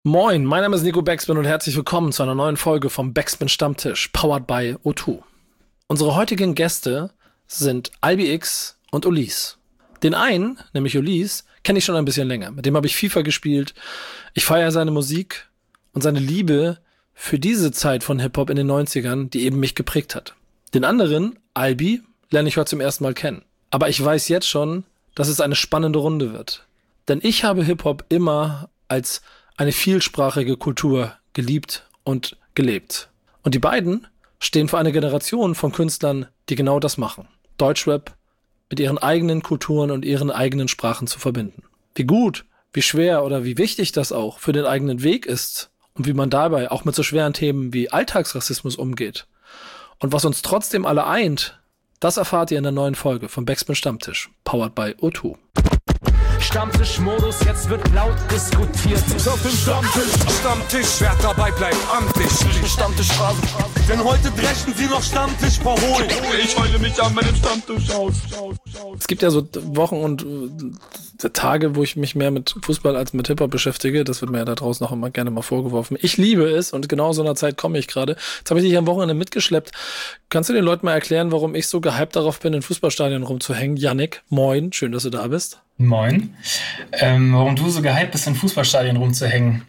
Moin, mein Name ist Nico Backspin und herzlich willkommen zu einer neuen Folge vom Backspin Stammtisch, powered by O2. Unsere heutigen Gäste sind Albi X und Ulis. Den einen, nämlich Ulis, kenne ich schon ein bisschen länger. Mit dem habe ich FIFA gespielt. Ich feiere seine Musik und seine Liebe für diese Zeit von Hip-Hop in den 90ern, die eben mich geprägt hat. Den anderen, Albi, lerne ich heute zum ersten Mal kennen. Aber ich weiß jetzt schon, dass es eine spannende Runde wird. Denn ich habe Hip-Hop immer als eine vielsprachige Kultur geliebt und gelebt. Und die beiden stehen für eine Generation von Künstlern, die genau das machen. Deutschrap mit ihren eigenen Kulturen und ihren eigenen Sprachen zu verbinden. Wie gut, wie schwer oder wie wichtig das auch für den eigenen Weg ist und wie man dabei auch mit so schweren Themen wie Alltagsrassismus umgeht. Und was uns trotzdem alle eint, das erfahrt ihr in der neuen Folge vom Backspin Stammtisch, powered by O2. Stammtischmodus, jetzt wird laut diskutiert. Ist auf dem Stammtisch, wer dabei bleibt, amtlich. Stammtischphase, denn heute dreschen sie noch Stammtisch verholen. Ich heule mich an meinem Stammtisch aus. Es gibt ja so Wochen und Tage, wo ich mich mehr mit Fußball als mit Hip-Hop beschäftige. Das wird mir ja da draußen auch immer gerne mal vorgeworfen. Ich liebe es und genau so einer Zeit komme ich gerade. Jetzt habe ich dich am Wochenende mitgeschleppt. Kannst du den Leuten mal erklären, warum ich so gehypt darauf bin, in Fußballstadien rumzuhängen? Yannick, moin, schön, dass du da bist. Moin. Warum du so gehypt bist, in Fußballstadien rumzuhängen?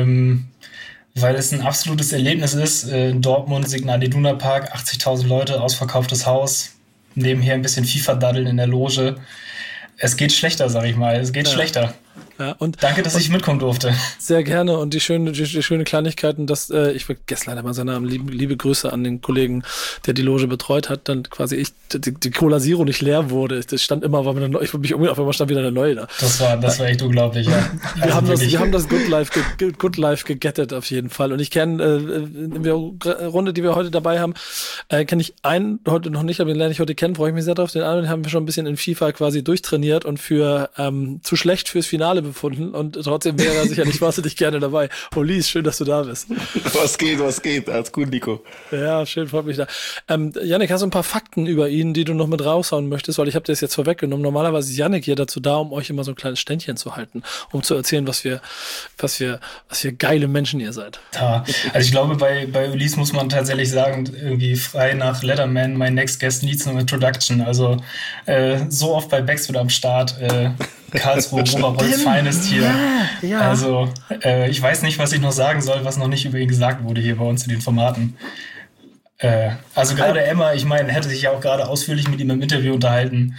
Weil es ein absolutes Erlebnis ist. In Dortmund, Signal Iduna Park, 80.000 Leute, ausverkauftes Haus. Nebenher ein bisschen FIFA daddeln in der Loge. Es geht schlechter, sag ich mal. Es geht schlechter. Ja, und danke, dass ich mitkommen durfte. Sehr gerne. Und die schöne Kleinigkeiten, dass ich vergesse leider mal seinen Namen, liebe Grüße an den Kollegen, der die Loge betreut hat, dann quasi die Cola Zero nicht leer wurde. Das stand immer, auf einmal stand wieder eine neue da. Das war echt unglaublich, ja. Wir haben das Good Life gegettet auf jeden Fall. Und ich kenne in der Runde, die wir heute dabei haben, kenne ich einen heute noch nicht, aber den lerne ich heute kennen, freue ich mich sehr drauf. Den anderen haben wir schon ein bisschen in FIFA quasi durchtrainiert und für zu schlecht fürs Finale befunden und trotzdem wäre er sicherlich wahnsinnig gerne dabei. Ulis, schön, dass du da bist. Was geht? Alles gut, Nico. Ja, schön, freut mich da. Yannick, hast du ein paar Fakten über ihn, die du noch mit raushauen möchtest? Weil ich habe das jetzt vorweggenommen. Normalerweise ist Yannick hier dazu da, um euch immer so ein kleines Ständchen zu halten, um zu erzählen, was für geile Menschen ihr seid. Ja, also ich glaube, bei Ulis muss man tatsächlich sagen, irgendwie frei nach Letterman, my next guest needs no introduction. Also so oft bei Backspin am Start, Karlsruhe, Oberholz, Finest hier. Ja. Also ich weiß nicht, was ich noch sagen soll, was noch nicht über ihn gesagt wurde hier bei uns in den Formaten. Also gerade Emma, ich meine, hätte sich ja auch gerade ausführlich mit ihm im Interview unterhalten.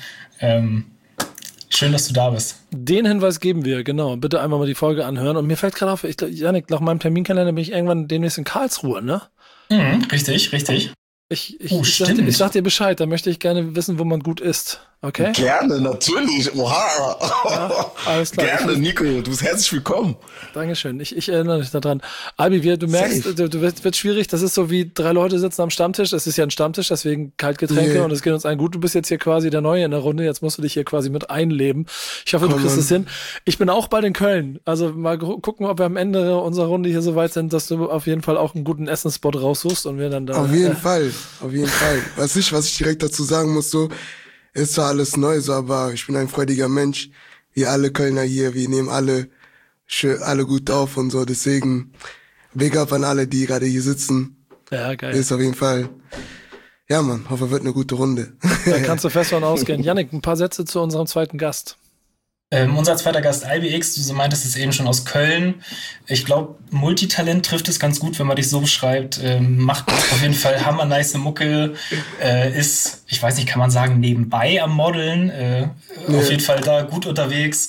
Schön, dass du da bist. Den Hinweis geben wir, genau. Bitte einmal mal die Folge anhören. Und mir fällt gerade auf, Yannick, nach meinem Terminkalender bin ich irgendwann demnächst in Karlsruhe, ne? Richtig. Ich sag dir Bescheid, da möchte ich gerne wissen, wo man gut isst. Okay? Gerne, natürlich. Oha. Ja, alles klar. Gerne, Nico. Du bist herzlich willkommen. Dankeschön. Ich erinnere dich daran. Albi, du merkst, du wird schwierig. Das ist so wie 3 Leute sitzen am Stammtisch. Es ist ja ein Stammtisch, deswegen Kaltgetränke und es geht uns allen gut. Du bist jetzt hier quasi der Neue in der Runde. Jetzt musst du dich hier quasi mit einleben. Ich hoffe, du kriegst es hin. Ich bin auch bald in Köln. Also mal gucken, ob wir am Ende unserer Runde hier so weit sind, dass du auf jeden Fall auch einen guten Essensspot raussuchst und wir dann da. Auf jeden Fall. Was ich direkt dazu sagen muss, so, ist zwar alles neu, so, aber ich bin ein freudiger Mensch. Wir alle Kölner hier, wir nehmen alle gut auf und so, deswegen Big up an alle, die gerade hier sitzen. Ja, geil. Ist auf jeden Fall, ja man, hoffe wird eine gute Runde. Da kannst du fest von ausgehen. Yannick, ein paar Sätze zu unserem zweiten Gast. Unser zweiter Gast, Albi X, du meintest es eben schon, aus Köln. Ich glaube, Multitalent trifft es ganz gut, wenn man dich so beschreibt. Macht auf jeden Fall hammer nice Mucke. Ist, ich weiß nicht, kann man sagen, nebenbei am Modeln. Auf jeden Fall da gut unterwegs.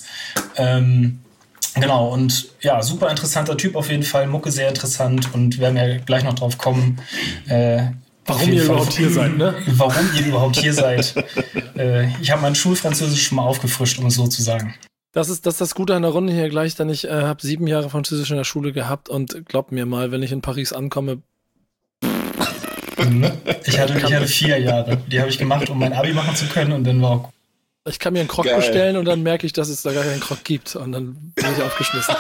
Genau, und ja, super interessanter Typ auf jeden Fall. Mucke sehr interessant und werden ja gleich noch drauf kommen. Warum ihr überhaupt hier seid, ne? Warum ihr überhaupt hier seid. Ich habe mein Schulfranzösisch schon mal aufgefrischt, um es so zu sagen. Das ist das Gute an der Runde hier gleich, denn ich habe 7 Jahre Französisch in der Schule gehabt und glaubt mir mal, wenn ich in Paris ankomme. Ich hatte 4 Jahre. Die habe ich gemacht, um mein Abi machen zu können und dann war auch. Ich kann mir einen Krog bestellen und dann merke ich, dass es da gar keinen Krog gibt und dann bin ich aufgeschmissen.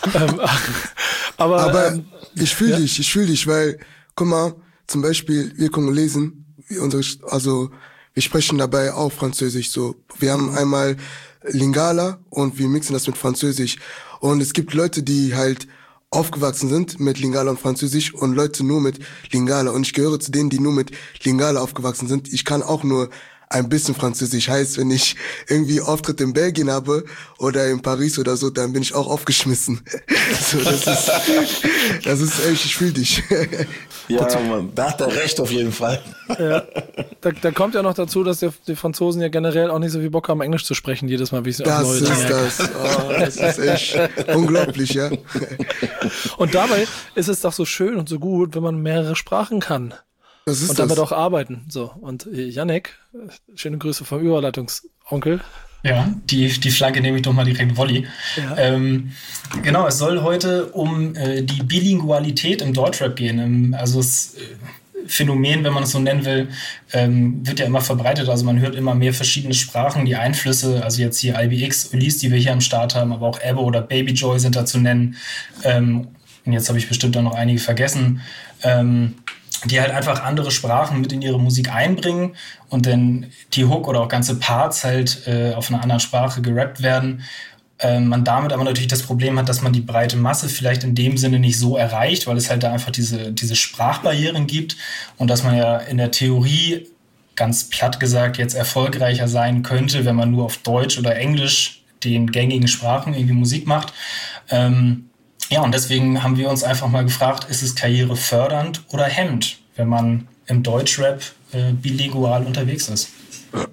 Aber ich fühle dich, weil, guck mal, zum Beispiel, wir Kongolesen, wir sprechen dabei auch Französisch so. Wir haben einmal Lingala und wir mixen das mit Französisch. Und es gibt Leute, die halt aufgewachsen sind mit Lingala und Französisch und Leute nur mit Lingala. Und ich gehöre zu denen, die nur mit Lingala aufgewachsen sind. Ich kann auch nur ein bisschen Französisch. Heißt, wenn ich irgendwie Auftritt in Belgien habe oder in Paris oder so, dann bin ich auch aufgeschmissen. So, das ist echt, ich fühle dich. Ja, Mann, da hat er recht auf jeden Fall. Ja. Da kommt ja noch dazu, dass die Franzosen ja generell auch nicht so viel Bock haben, Englisch zu sprechen, jedes Mal, wie sie auf neue Dinge Das ist echt unglaublich, ja. Und dabei ist es doch so schön und so gut, wenn man mehrere Sprachen kann. Das ist und damit auch arbeiten. So. Und Yannick, schöne Grüße vom Überleitungsonkel. Ja, die Flanke nehme ich doch mal direkt Volley. Ja. Genau, es soll heute um die Bilingualität im Deutschrap gehen. Also das Phänomen, wenn man es so nennen will, wird ja immer verbreitet. Also man hört immer mehr verschiedene Sprachen, die Einflüsse, also jetzt hier IBX, Ulysse, die wir hier am Start haben, aber auch Ebbe oder Baby Joy sind da zu nennen. Und jetzt habe ich bestimmt auch noch einige vergessen. Die halt einfach andere Sprachen mit in ihre Musik einbringen und dann die Hook oder auch ganze Parts halt auf einer anderen Sprache gerappt werden. Man damit aber natürlich das Problem hat, dass man die breite Masse vielleicht in dem Sinne nicht so erreicht, weil es halt da einfach diese Sprachbarrieren gibt und dass man ja in der Theorie, ganz platt gesagt, jetzt erfolgreicher sein könnte, wenn man nur auf Deutsch oder Englisch, den gängigen Sprachen, irgendwie Musik macht. Ja, und deswegen haben wir uns einfach mal gefragt, ist es karrierefördernd oder hemmend, wenn man im Deutschrap bilingual unterwegs ist? Das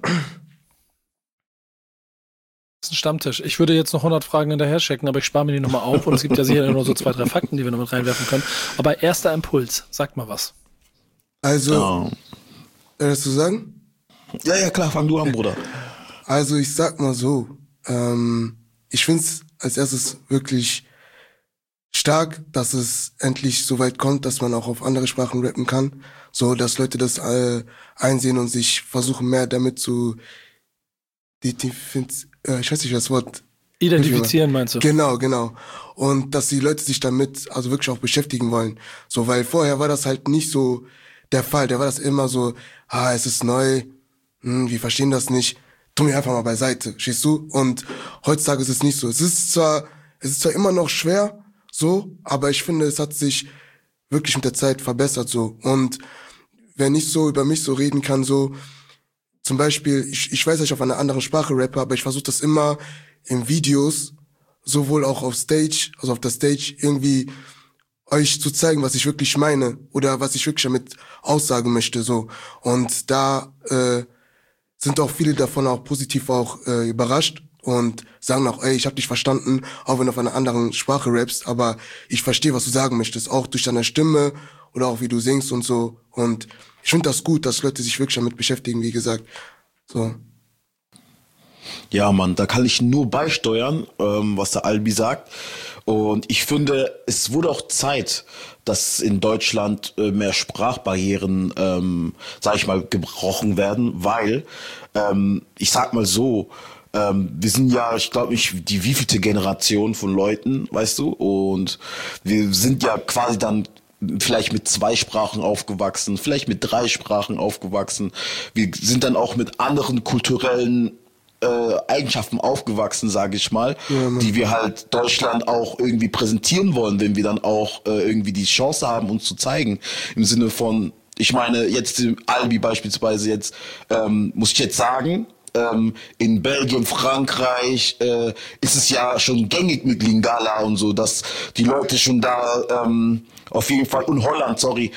ist ein Stammtisch. Ich würde jetzt noch 100 Fragen hinterher checken, aber ich spare mir die nochmal auf und es gibt ja sicher nur so 2, 3 Fakten, die wir noch mit reinwerfen können. Aber erster Impuls, sag mal was. Also, das zu sagen? Ja, klar, fang du an, Bruder. Also ich sag mal so, ich find's als erstes wirklich stark, dass es endlich so weit kommt, dass man auch auf andere Sprachen rappen kann, so dass Leute das einsehen und sich versuchen mehr damit zu ich weiß nicht das Wort identifizieren, meinst du? Genau. Und dass die Leute sich damit also wirklich auch beschäftigen wollen, so weil vorher war das halt nicht so der Fall, da war das immer so, es ist neu, wir verstehen das nicht, tu mir einfach mal beiseite, stehst du? Und heutzutage ist es nicht so. Es ist zwar immer noch schwer, so, aber ich finde, es hat sich wirklich mit der Zeit verbessert, so. Und wenn ich so über mich so reden kann, so, zum Beispiel, ich weiß, dass ich auf einer anderen Sprache rappe, aber ich versuche das immer in Videos, sowohl auch auf Stage, also auf der Stage, irgendwie euch zu zeigen, was ich wirklich meine oder was ich wirklich damit aussagen möchte, so. Und da sind auch viele davon auch positiv auch überrascht und sagen auch, ich habe dich verstanden, auch wenn du auf einer anderen Sprache rappst, aber ich verstehe, was du sagen möchtest, auch durch deine Stimme oder auch wie du singst und so. Und ich finde das gut, dass Leute sich wirklich damit beschäftigen, wie gesagt. So. Ja, Mann, da kann ich nur beisteuern, was der Albi sagt. Und ich finde, es wurde auch Zeit, dass in Deutschland mehr Sprachbarrieren, sag ich mal, gebrochen werden, weil, ich sag mal so, wir sind ja, ich glaube nicht, die wievielte Generation von Leuten, weißt du, und wir sind ja quasi dann vielleicht mit 2 Sprachen aufgewachsen, vielleicht mit 3 Sprachen aufgewachsen. Wir sind dann auch mit anderen kulturellen Eigenschaften aufgewachsen, sage ich mal, die wir halt Deutschland auch irgendwie präsentieren wollen, wenn wir dann auch irgendwie die Chance haben, uns zu zeigen. Im Sinne von, ich meine, jetzt Albi beispielsweise jetzt, muss ich jetzt sagen, in Belgien, Frankreich ist es ja schon gängig mit Lingala und so, dass die Leute schon da auf jeden Fall, und Holland, sorry,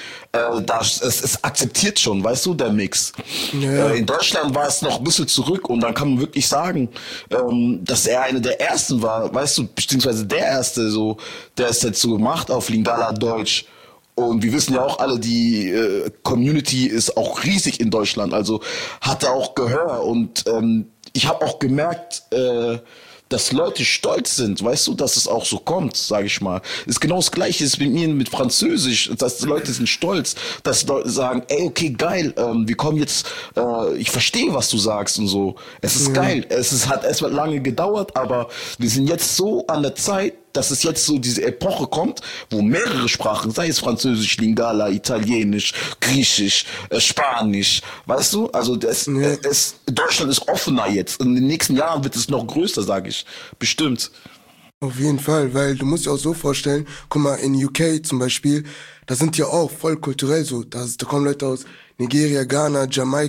es akzeptiert schon, weißt du, der Mix. Ja. In Deutschland war es noch ein bisschen zurück und dann kann man wirklich sagen, dass er einer der Ersten war, weißt du, beziehungsweise der Erste, so, der es jetzt so gemacht auf Lingala Deutsch. Und wir wissen ja auch alle, die Community ist auch riesig in Deutschland, also hat er auch Gehör. Und ich habe auch gemerkt, dass Leute stolz sind, weißt du, dass es auch so kommt, sage ich mal. Ist genau das Gleiche ist mit mir mit Französisch, dass die Leute sind stolz, dass Leute sagen, okay, geil, wir kommen jetzt, ich verstehe, was du sagst und so. Es ist geil, hat erstmal lange gedauert, aber wir sind jetzt so an der Zeit, dass es jetzt so diese Epoche kommt, wo mehrere Sprachen, sei es Französisch, Lingala, Italienisch, Griechisch, Spanisch, weißt du? Also Deutschland ist offener jetzt. In den nächsten Jahren wird es noch größer, sage ich. Bestimmt. Auf jeden Fall, weil du musst dir auch so vorstellen, guck mal, in UK zum Beispiel, da sind ja auch voll kulturell so, da kommen Leute aus Nigeria, Ghana,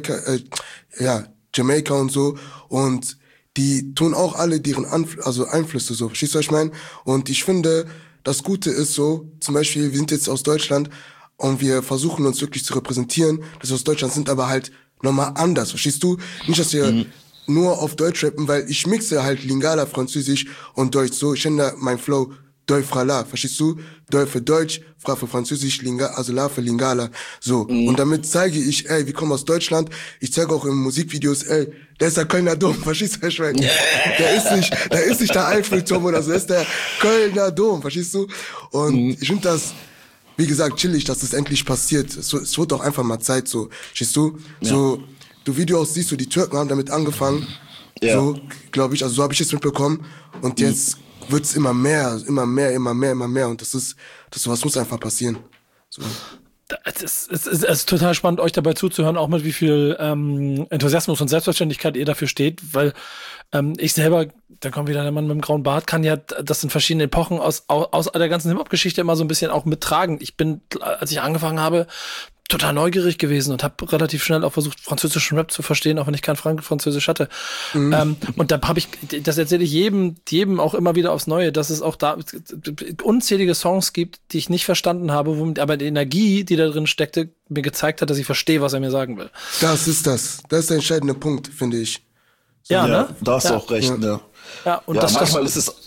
Jamaika und so, und die tun auch alle deren Einflüsse so, verstehst du, was ich meine? Und ich finde, das Gute ist so, zum Beispiel, wir sind jetzt aus Deutschland und wir versuchen uns wirklich zu repräsentieren, dass wir aus Deutschland sind, aber halt nochmal anders, verstehst du? Nicht, dass wir nur auf Deutsch rappen, weil ich mixe halt Lingala, Französisch und Deutsch so. Ich ändere mein Flow Deu fra la, verstehst du? Deu für Deutsch, Fra für Französisch, also La für Lingala. So. Und damit zeige ich, ey, wir kommen aus Deutschland. Ich zeige auch in Musikvideos, ey, der ist der Kölner Dom, verstehst du, Herr Der ist nicht der Eiffelturm oder so, der ist der Kölner Dom, verstehst du? Und ich finde das, wie gesagt, chillig, dass das endlich passiert. Es wird auch einfach mal Zeit, so. Verstehst du? So, du Videos siehst du, die Türken haben damit angefangen, so, glaube ich, also so habe ich es mitbekommen, und jetzt wird's immer mehr und sowas muss einfach passieren. So. Es ist total spannend, euch dabei zuzuhören, auch mit wie viel Enthusiasmus und Selbstverständlichkeit ihr dafür steht, weil ich selber, da kommt wieder der Mann mit dem grauen Bart, kann ja das in verschiedenen Epochen aus der ganzen Hip-Hop-Geschichte immer so ein bisschen auch mittragen. Ich bin, als ich angefangen habe, total neugierig gewesen und habe relativ schnell auch versucht, französischen Rap zu verstehen, auch wenn ich kein Französisch hatte. Und da habe ich, das erzähle ich jedem auch immer wieder aufs Neue, dass es auch da unzählige Songs gibt, die ich nicht verstanden habe, aber die Energie, die da drin steckte, mir gezeigt hat, dass ich verstehe, was er mir sagen will. Das ist der entscheidende Punkt, finde ich. So, ne? Da hast du auch recht, ne? Ja, und manchmal ist es,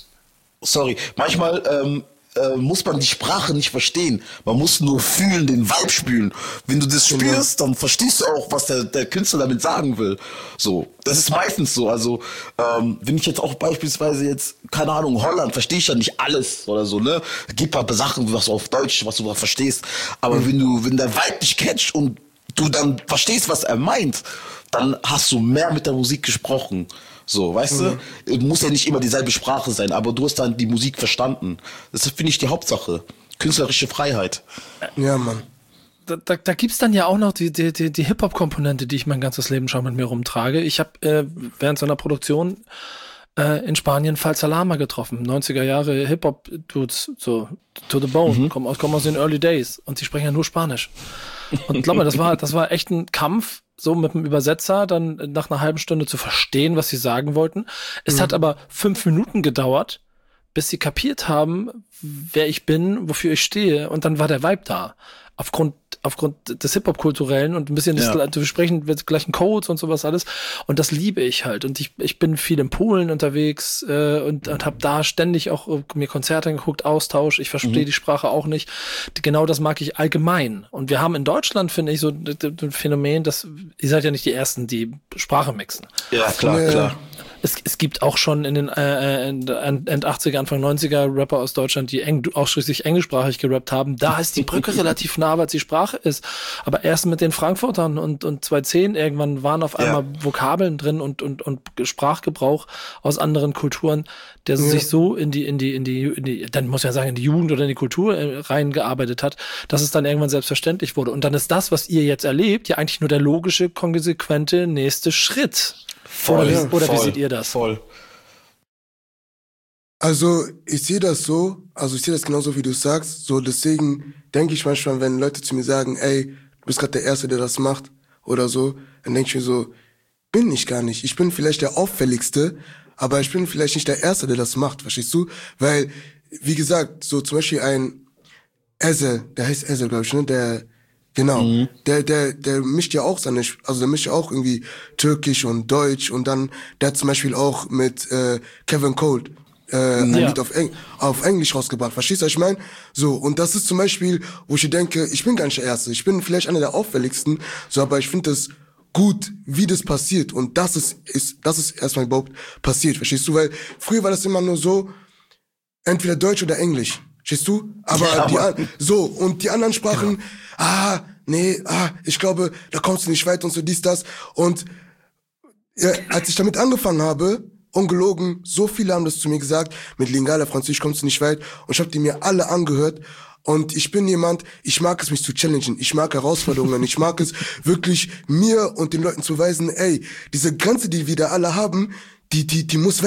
manchmal muss man die Sprache nicht verstehen. Man muss nur fühlen, den Vibe spüren. Wenn du das spürst, dann verstehst du auch, was der Künstler damit sagen will. So, das ist meistens so. Also, wenn ich jetzt auch beispielsweise jetzt, keine Ahnung, Holland, verstehe ich ja nicht alles oder so, ne? Es gibt ein paar Sachen, was du auf Deutsch, was du verstehst. Aber wenn der Vibe dich catcht und du dann verstehst, was er meint, dann hast du mehr mit der Musik gesprochen. So, weißt du? Muss ja nicht immer dieselbe Sprache sein, aber du hast dann die Musik verstanden. Das finde ich die Hauptsache. Künstlerische Freiheit. Ja, Mann. Da gibt's dann ja auch noch die Hip-Hop-Komponente, die ich mein ganzes Leben schon mit mir rumtrage. Ich habe während so einer Produktion in Spanien Falsa Llama getroffen. 90er Jahre Hip-Hop-Dudes, so to the bone, kommen aus den Early Days. Und die sprechen ja nur Spanisch. Und glaub mir, das war echt ein Kampf, so mit dem Übersetzer dann nach einer halben Stunde zu verstehen, was sie sagen wollten. Es hat aber 5 Minuten gedauert, bis sie kapiert haben, wer ich bin, wofür ich stehe. Und dann war der Vibe da. Aufgrund des Hip-Hop-Kulturellen und ein bisschen wir sprechen mit gleichen Codes und sowas alles. Und das liebe ich halt. Und ich bin viel in Polen unterwegs und habe da ständig auch mir Konzerte angeguckt, Austausch. Ich verstehe die Sprache auch nicht. Genau das mag ich allgemein. Und wir haben in Deutschland, finde ich, so ein Phänomen, dass ihr seid ja nicht die Ersten, die Sprache mixen. Ja, klar. Es gibt auch schon in den End 80er, Anfang 90er Rapper aus Deutschland, die ausschließlich englischsprachig gerappt haben. Da ist die Brücke relativ nah, weil es die Sprache ist. Aber erst mit den Frankfurtern und 210 irgendwann waren auf einmal Vokabeln drin und Sprachgebrauch aus anderen Kulturen, der sich so in die, dann muss man sagen, in die Jugend oder in die Kultur reingearbeitet hat, dass es dann irgendwann selbstverständlich wurde. Und dann ist das, was ihr jetzt erlebt, ja eigentlich nur der logische, konsequente nächste Schritt. Oder wie seht ihr das? Voll. Also ich sehe das genauso, wie du sagst. So, deswegen denke ich manchmal, wenn Leute zu mir sagen, ey, du bist gerade der Erste, der das macht oder so, dann denke ich mir so, bin ich gar nicht. Ich bin vielleicht der Auffälligste, aber ich bin vielleicht nicht der Erste, der das macht, verstehst du? Weil, wie gesagt, so zum Beispiel ein Ezel, der heißt Ezel, glaube ich, ne? Der mischt ja auch der mischt ja auch irgendwie Türkisch und Deutsch, und dann, der hat zum Beispiel auch mit Kevin Colt ein Lied auf Englisch rausgebracht. Verstehst du, was ich meine? So, und das ist zum Beispiel, wo ich denke, ich bin gar nicht der Erste. Ich bin vielleicht einer der auffälligsten, so, aber ich finde es gut, wie das passiert. Und das ist erstmal überhaupt passiert, verstehst du? Weil früher war das immer nur so, entweder Deutsch oder Englisch. Verstehst du? Aber und die anderen Sprachen, ich glaube, da kommst du nicht weit und so dies, das. Und als ich damit angefangen habe, ungelogen, so viele haben das zu mir gesagt, mit Lingala, Französisch kommst du nicht weit. Und ich habe die mir alle angehört. Und ich bin jemand, ich mag es, mich zu challengen. Ich mag Herausforderungen. Ich mag es wirklich, mir und den Leuten zu weisen, ey, diese Grenze, die wir da alle haben, die muss weg.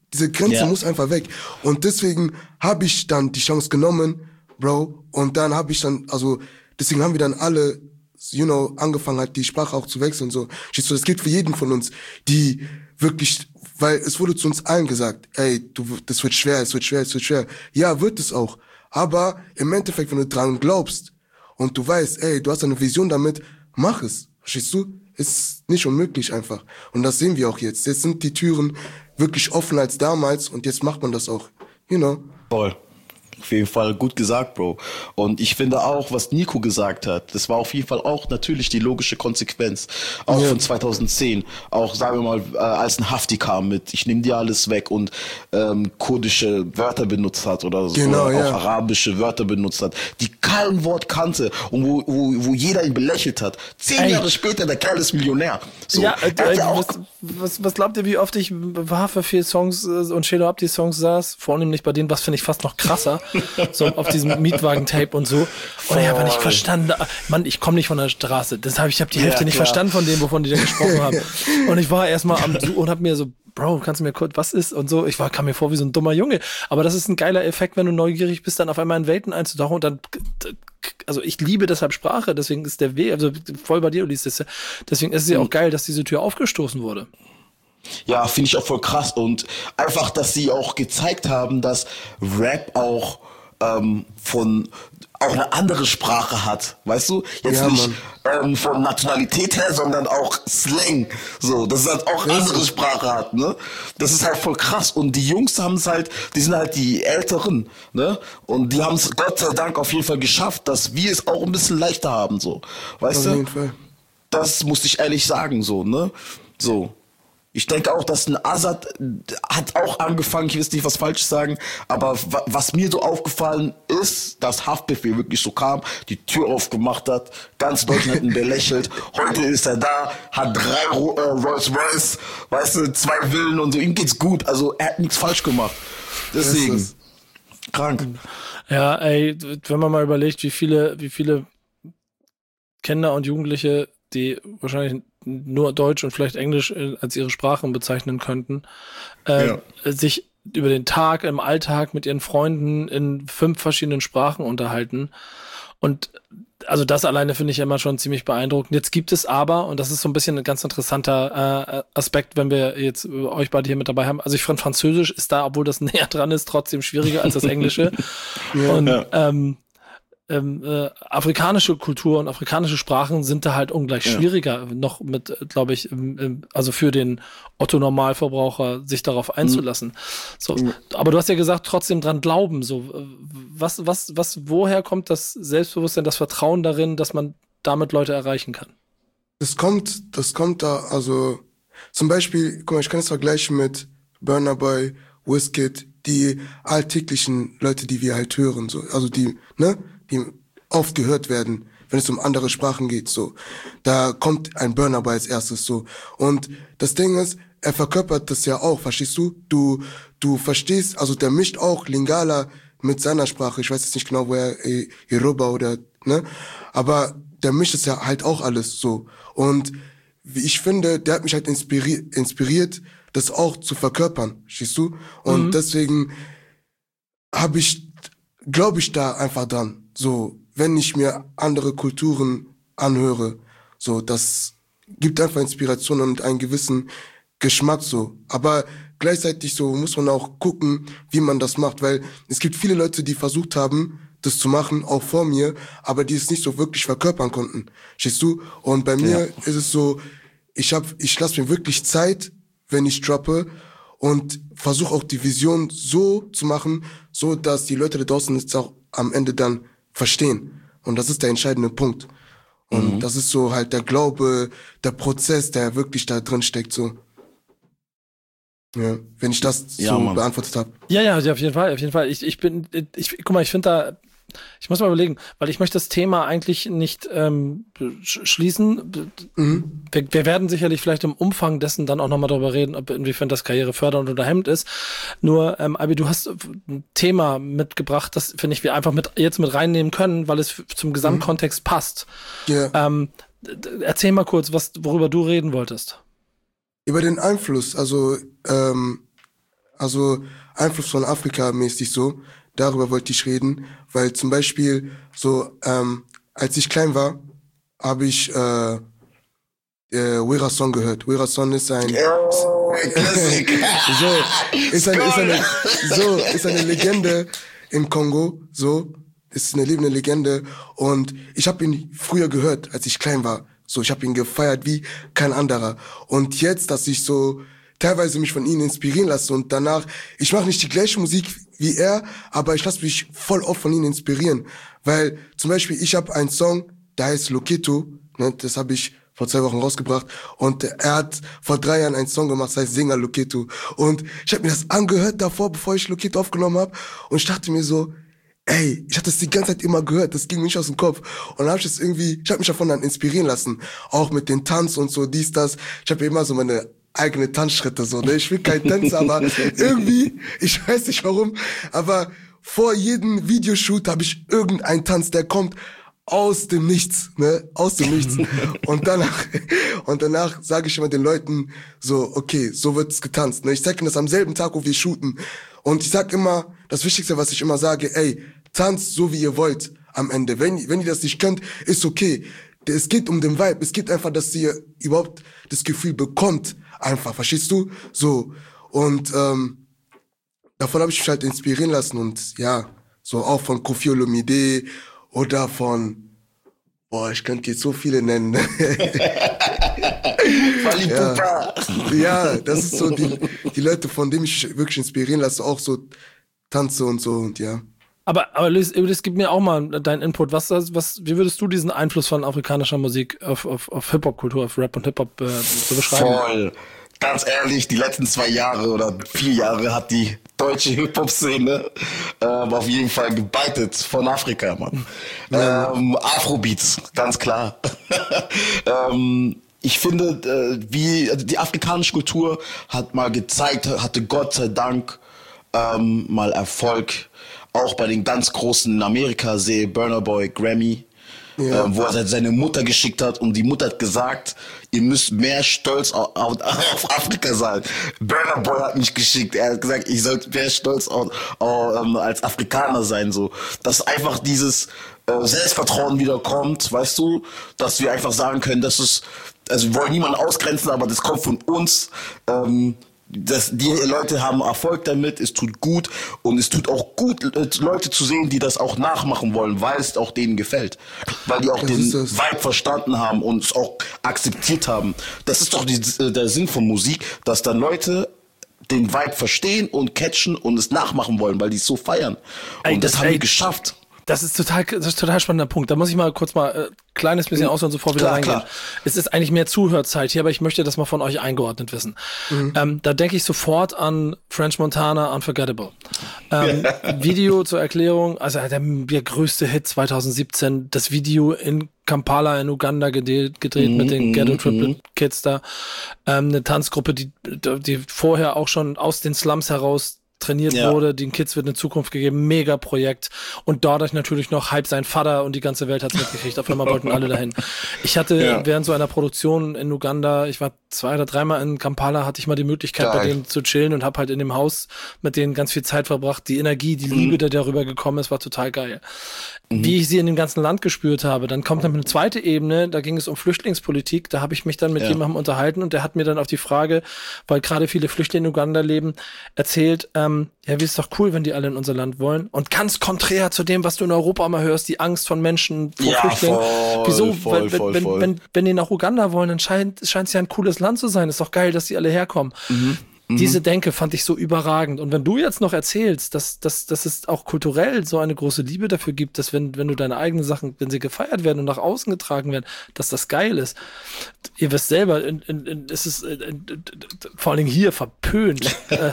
Diese Grenze muss einfach weg. Und deswegen habe ich dann die Chance genommen, Bro. Und dann habe ich dann, also deswegen haben wir dann alle, angefangen halt die Sprache auch zu wechseln. So, das gilt für jeden von uns, die wirklich, weil es wurde zu uns allen gesagt, ey, das wird schwer, es wird schwer. Ja, wird es auch. Aber im Endeffekt, wenn du dran glaubst und du weißt, ey, du hast eine Vision damit, mach es. Verstehst du? Ist nicht unmöglich einfach. Und das sehen wir auch jetzt. Jetzt sind die Türen wirklich offener als damals und jetzt macht man das auch. Voll. Auf jeden Fall gut gesagt, Bro. Und ich finde auch, was Nico gesagt hat, das war auf jeden Fall auch natürlich die logische Konsequenz. Auch von 2010. Auch, sagen wir mal, als ein Hafti kam mit, ich nehme dir alles weg und kurdische Wörter benutzt hat oder so, auch arabische Wörter benutzt hat, die kein Wort kannte und wo jeder ihn belächelt hat. 10 Jahre später, der Kerl ist Millionär. So, was glaubt ihr, wie oft ich für Songs und Shelo Abdi Songs saß? Vornehmlich bei denen, was finde ich fast noch krasser. So auf diesem Mietwagen-Tape und so. Und ich habe nicht verstanden, Mann, ich komme nicht von der Straße. Ich habe die Hälfte nicht verstanden von dem, wovon die da gesprochen haben. Und ich war erstmal am Suchen und hab mir so, Bro, kannst du mir kurz, was ist? Und so, kam mir vor wie so ein dummer Junge. Aber das ist ein geiler Effekt, wenn du neugierig bist, dann auf einmal in Welten einzutauchen und dann, also ich liebe deshalb Sprache, deswegen ist der Weg, also voll bei dir, Ulis, deswegen ist es ja auch geil, dass diese Tür aufgestoßen wurde. Ja, finde ich auch voll krass und einfach, dass sie auch gezeigt haben, dass Rap auch auch eine andere Sprache hat, weißt du? Jetzt nicht von Nationalität her, sondern auch Slang, so, dass es halt auch eine andere Sprache hat, ne? Das ist halt voll krass und die Jungs haben es halt, die sind halt die Älteren, ne? Und die haben es Gott sei Dank auf jeden Fall geschafft, dass wir es auch ein bisschen leichter haben, so, weißt du? Auf jeden Fall. Das muss ich ehrlich sagen, so, ne? So. Ich denke auch, dass ein Azad hat auch angefangen, ich will nicht was Falsches sagen, aber was mir so aufgefallen ist, dass Haftbefehl wirklich so kam, die Tür aufgemacht hat, ganz Deutschland hat ihn belächelt, heute ist er da, hat 3 Rolls Royce, weißt du, 2 Villen und so, ihm geht's gut, also er hat nichts falsch gemacht. Deswegen, krank. Ja, ey, wenn man mal überlegt, wie viele Kinder und Jugendliche, die wahrscheinlich nur Deutsch und vielleicht Englisch als ihre Sprachen bezeichnen könnten, sich über den Tag, im Alltag mit ihren Freunden in 5 verschiedenen Sprachen unterhalten. Und also das alleine finde ich immer schon ziemlich beeindruckend. Jetzt gibt es aber, und das ist so ein bisschen ein ganz interessanter Aspekt, wenn wir jetzt euch beide hier mit dabei haben, also ich finde Französisch ist da, obwohl das näher dran ist, trotzdem schwieriger als das Englische. Afrikanische Kultur und afrikanische Sprachen sind da halt ungleich schwieriger, noch mit, glaube ich, also für den Otto-Normalverbraucher sich darauf einzulassen. So, aber du hast ja gesagt, trotzdem dran glauben. So, woher kommt das Selbstbewusstsein, das Vertrauen darin, dass man damit Leute erreichen kann? Das kommt da, also zum Beispiel, guck mal, ich kann es vergleichen mit Burna Boy, Wizkid, die alltäglichen Leute, die wir halt hören, so, also die oft gehört werden, wenn es um andere Sprachen geht, so. Da kommt ein Burna Boy als erstes, so. Und das Ding ist, er verkörpert das ja auch, verstehst du? Du verstehst, also der mischt auch Lingala mit seiner Sprache. Ich weiß jetzt nicht genau, wo er Yoruba oder, ne? Aber der mischt es ja halt auch alles, so. Und ich finde, der hat mich halt inspiriert, das auch zu verkörpern, verstehst du? Und deswegen glaube ich da einfach dran. So, wenn ich mir andere Kulturen anhöre, so, das gibt einfach Inspiration und einen gewissen Geschmack, so. Aber gleichzeitig so muss man auch gucken, wie man das macht, weil es gibt viele Leute, die versucht haben, das zu machen, auch vor mir, aber die es nicht so wirklich verkörpern konnten. Verstehst du? Und bei mir ist es so, ich lasse mir wirklich Zeit, wenn ich droppe, und versuche auch die Vision so zu machen, so dass die Leute da draußen es auch am Ende dann verstehen. Und das ist der entscheidende Punkt. Und das ist so halt der Glaube, der Prozess, der wirklich da drin steckt, so. Ja, wenn ich das so beantwortet habe. Ja, auf jeden Fall. Guck mal, ich finde da, ich muss mal überlegen, weil ich möchte das Thema eigentlich nicht schließen. Wir werden sicherlich vielleicht im Umfang dessen dann auch nochmal darüber reden, inwiefern das Karriere fördernd oder hemmend ist. Nur, Albi, du hast ein Thema mitgebracht, das, finde ich, wir einfach jetzt mit reinnehmen können, weil es zum Gesamtkontext passt. Erzähl mal kurz, worüber du reden wolltest. Über den Einfluss, also Also Einfluss von Afrika mäßig so. Darüber wollte ich reden, weil zum Beispiel so, als ich klein war, habe ich Wera Song gehört. Wera Song ist ein ist eine Legende im Kongo, so ist eine lebende Legende und ich habe ihn früher gehört, als ich klein war. So, ich habe ihn gefeiert wie kein anderer. Und jetzt, dass ich so teilweise mich von ihm inspirieren lasse und danach, ich mache nicht die gleiche Musik wie er, aber ich lasse mich voll oft von ihm inspirieren. Weil zum Beispiel, ich habe einen Song, der heißt Loketo, ne, das habe ich vor 2 Wochen rausgebracht und er hat vor 3 Jahren einen Song gemacht, das heißt Singer Loketo. Und ich habe mir das angehört davor, bevor ich Loketo aufgenommen habe und ich dachte mir so, ey, ich hatte das die ganze Zeit immer gehört, das ging mir nicht aus dem Kopf. Und dann habe ich habe mich davon dann inspirieren lassen, auch mit den Tanz und so, dies, das. Ich habe immer so meine eigene Tanzschritte so, ne? Ich will kein Tänzer, aber irgendwie, ich weiß nicht warum, aber vor jedem Videoshoot habe ich irgendeinen Tanz, der kommt aus dem Nichts, ne? Aus dem Nichts. Und danach sage ich immer den Leuten so, okay, so wird's getanzt, ne? Ich zeige ihnen das am selben Tag, wo wir shooten. Und ich sag immer, das Wichtigste, was ich immer sage, ey, tanzt so, wie ihr wollt am Ende. Wenn ihr das nicht könnt, ist okay. Es geht um den Vibe. Es geht einfach, dass ihr überhaupt das Gefühl bekommt. Einfach, verstehst du? So. Und davon habe ich mich halt inspirieren lassen. Und ja, so auch von Koffi Olomide oder von, ich könnte jetzt so viele nennen. Ja, das ist so die Leute, von denen ich mich wirklich inspirieren lasse, auch so tanze und so und ja. Aber Luis, gib mir auch mal deinen Input. Wie würdest du diesen Einfluss von afrikanischer Musik auf Hip-Hop-Kultur, auf Rap und Hip-Hop so beschreiben? Voll. Ganz ehrlich, die letzten 2 Jahre oder 4 Jahre hat die deutsche Hip-Hop-Szene auf jeden Fall gebeitet von Afrika, Mann. Afrobeats, ganz klar. Ich finde, die afrikanische Kultur hat mal gezeigt, hatte Gott sei Dank mal Erfolg. Auch bei den ganz großen in Amerika, sehe Burna Boy, Grammy, wo er seine Mutter geschickt hat und die Mutter hat gesagt, ihr müsst mehr stolz auf Afrika sein. Burna Boy hat mich geschickt, er hat gesagt, ich sollte mehr stolz als Afrikaner sein, so. Dass einfach dieses Selbstvertrauen wieder kommt, weißt du, dass wir einfach sagen können, also wir wollen niemanden ausgrenzen, aber das kommt von uns, die Leute haben Erfolg damit, es tut gut und es tut auch gut, Leute zu sehen, die das auch nachmachen wollen, weil es auch denen gefällt. Weil die auch den Vibe verstanden haben und es auch akzeptiert haben. Das ist doch der Sinn von Musik, dass dann Leute den Vibe verstehen und catchen und es nachmachen wollen, weil die es so feiern. Und das haben wir geschafft. Das ist total spannender Punkt. Da muss ich mal kurz kleines bisschen ausholen, sofort wieder reingehen. Es ist eigentlich mehr Zuhörzeit hier, aber ich möchte das mal von euch eingeordnet wissen. Da denke ich sofort an French Montana, Unforgettable. Video zur Erklärung, also der größte Hit 2017, das Video in Kampala in Uganda gedreht mit den Ghetto Triplet Kids da. Eine Tanzgruppe, die vorher auch schon aus den Slums heraus trainiert wurde, den Kids wird eine Zukunft gegeben, mega Projekt und dadurch natürlich noch halb sein Vater und die ganze Welt hat's mitgekriegt, auf einmal wollten alle dahin. Ich hatte während so einer Produktion in Uganda, ich war 2 oder 3 Mal in Kampala, hatte ich mal die Möglichkeit bei denen zu chillen und habe halt in dem Haus mit denen ganz viel Zeit verbracht, die Energie, die Liebe, die darüber gekommen ist, war total geil. Wie ich sie in dem ganzen Land gespürt habe, dann kommt dann eine zweite Ebene, da ging es um Flüchtlingspolitik, da habe ich mich dann mit jemandem unterhalten und der hat mir dann auf die Frage, weil gerade viele Flüchtlinge in Uganda leben, erzählt, wie ist doch cool, wenn die alle in unser Land wollen. Und ganz konträr zu dem, was du in Europa immer hörst, die Angst von Menschen vor Flüchtlingen. Wieso? Wenn die nach Uganda wollen, dann scheint es ja ein cooles Land zu sein. Ist doch geil, dass die alle herkommen. Diese Denke fand ich so überragend. Und wenn du jetzt noch erzählst, dass es auch kulturell so eine große Liebe dafür gibt, dass wenn du deine eigenen Sachen, wenn sie gefeiert werden und nach außen getragen werden, dass das geil ist. Ihr wisst selber, es ist vor allen Dingen hier verpönt.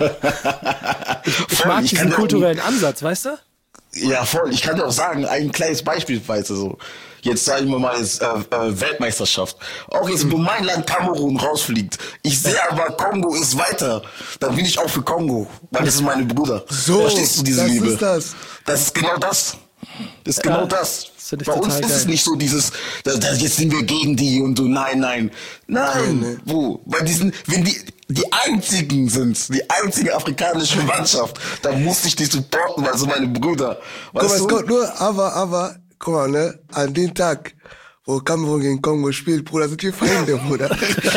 Ich mag diesen kulturellen Ansatz, weißt du? Ja, voll. Ich kann dir auch sagen, ein kleines Beispiel, weißt du, so. Jetzt sagen wir mal, jetzt Weltmeisterschaft. Auch jetzt, wo mein Land Kamerun rausfliegt. Ich sehe aber, Kongo ist weiter. Dann bin ich auch für Kongo. Weil das ist meine Brüder. So, verstehst du diese Liebe? Ist das. Das ist genau das. Das ist genau das. Bei uns ist es nicht so dieses, jetzt sind wir gegen die und so, nein. Wo? Weil die einzige afrikanische Mannschaft. Da musste ich die supporten, weil so meine Brüder. Guck mal, es kommt nur, aber, guck mal, ne, an dem Tag, wo Kamerun gegen Kongo spielt, Bruder, sind wir Feinde, Bruder.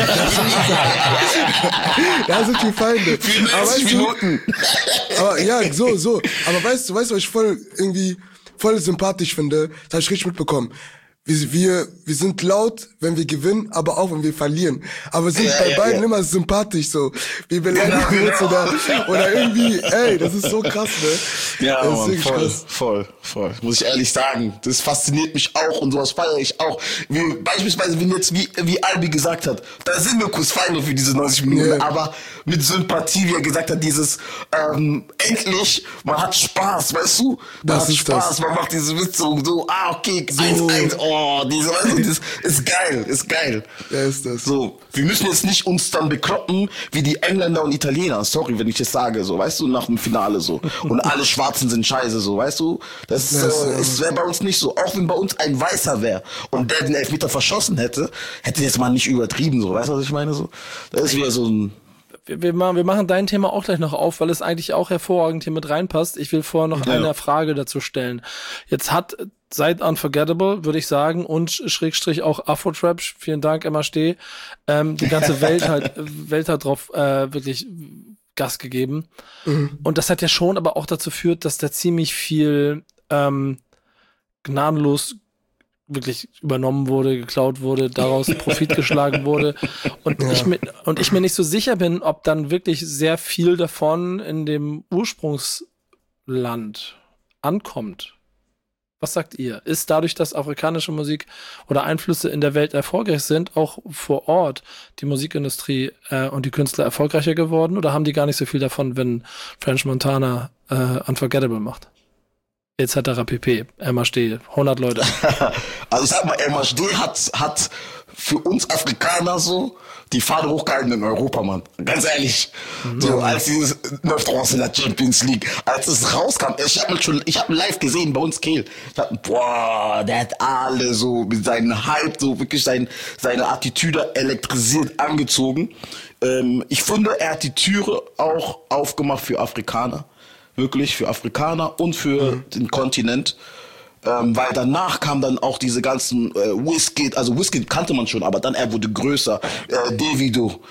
Da sind wir Feinde. 94 Minuten. Aber ja, so. Aber weißt du, was ich voll sympathisch finde? Das habe ich richtig mitbekommen. Wir sind laut, wenn wir gewinnen, aber auch, wenn wir verlieren. Aber wir sind bei beiden immer sympathisch, so. Wir beleidigen uns oder irgendwie, ey, das ist so krass, ne? Ja, das Mann, ist voll. Muss ich ehrlich sagen. Das fasziniert mich auch und sowas feiere ich auch. Beispielsweise, wenn jetzt, wie Albi gesagt hat, da sind wir kurz Feinde für diese 90 Minuten, aber mit Sympathie, wie er gesagt hat, dieses, endlich, man hat Spaß, weißt du? Man hat Spaß, man macht diese Witze und so, okay, 1-1, das ist geil. Ja, ist das. So, wir müssen jetzt nicht uns dann bekloppen wie die Engländer und Italiener. Sorry, wenn ich das sage, so, weißt du, nach dem Finale so. Und alle Schwarzen sind scheiße, so, weißt du? Das wäre bei uns nicht so. Auch wenn bei uns ein Weißer wäre und der den Elfmeter verschossen hätte jetzt mal nicht übertrieben, so, weißt du, was ich meine, so? Das ist wieder so ein... Wir machen dein Thema auch gleich noch auf, weil es eigentlich auch hervorragend hier mit reinpasst. Ich will vorher noch eine Frage dazu stellen. Jetzt hat seit Unforgettable, würde ich sagen, und Schrägstrich auch Afro-Trap, vielen Dank, Emma Steh, die ganze Welt hat drauf wirklich Gas gegeben. Und das hat ja schon aber auch dazu geführt, dass da ziemlich viel gnadenlos wirklich übernommen wurde, geklaut wurde, daraus Profit geschlagen wurde und ich mir nicht so sicher bin, ob dann wirklich sehr viel davon in dem Ursprungsland ankommt. Was sagt ihr? Ist dadurch, dass afrikanische Musik oder Einflüsse in der Welt erfolgreich sind, auch vor Ort die Musikindustrie und die Künstler erfolgreicher geworden oder haben die gar nicht so viel davon, wenn French Montana Unforgettable macht? Etc. pp. Emma Steh, 100 Leute. Also ich sag mal, Emma Steh hat für uns Afrikaner so die Fahne hochgehalten in Europa, Mann. Ganz ehrlich. So, als dieses 9-3 in der Champions League, als es rauskam, ich hab live gesehen bei uns Kehl. Ich dachte, der hat alle so mit seinem Hype, so wirklich seine Attitüde elektrisiert angezogen. Ich finde, er hat die Türe auch aufgemacht für Afrikaner. Wirklich für Afrikaner und für den Kontinent. Weil danach kam dann auch diese ganzen Wizkid, also Wizkid kannte man schon, aber dann er wurde größer, Davido,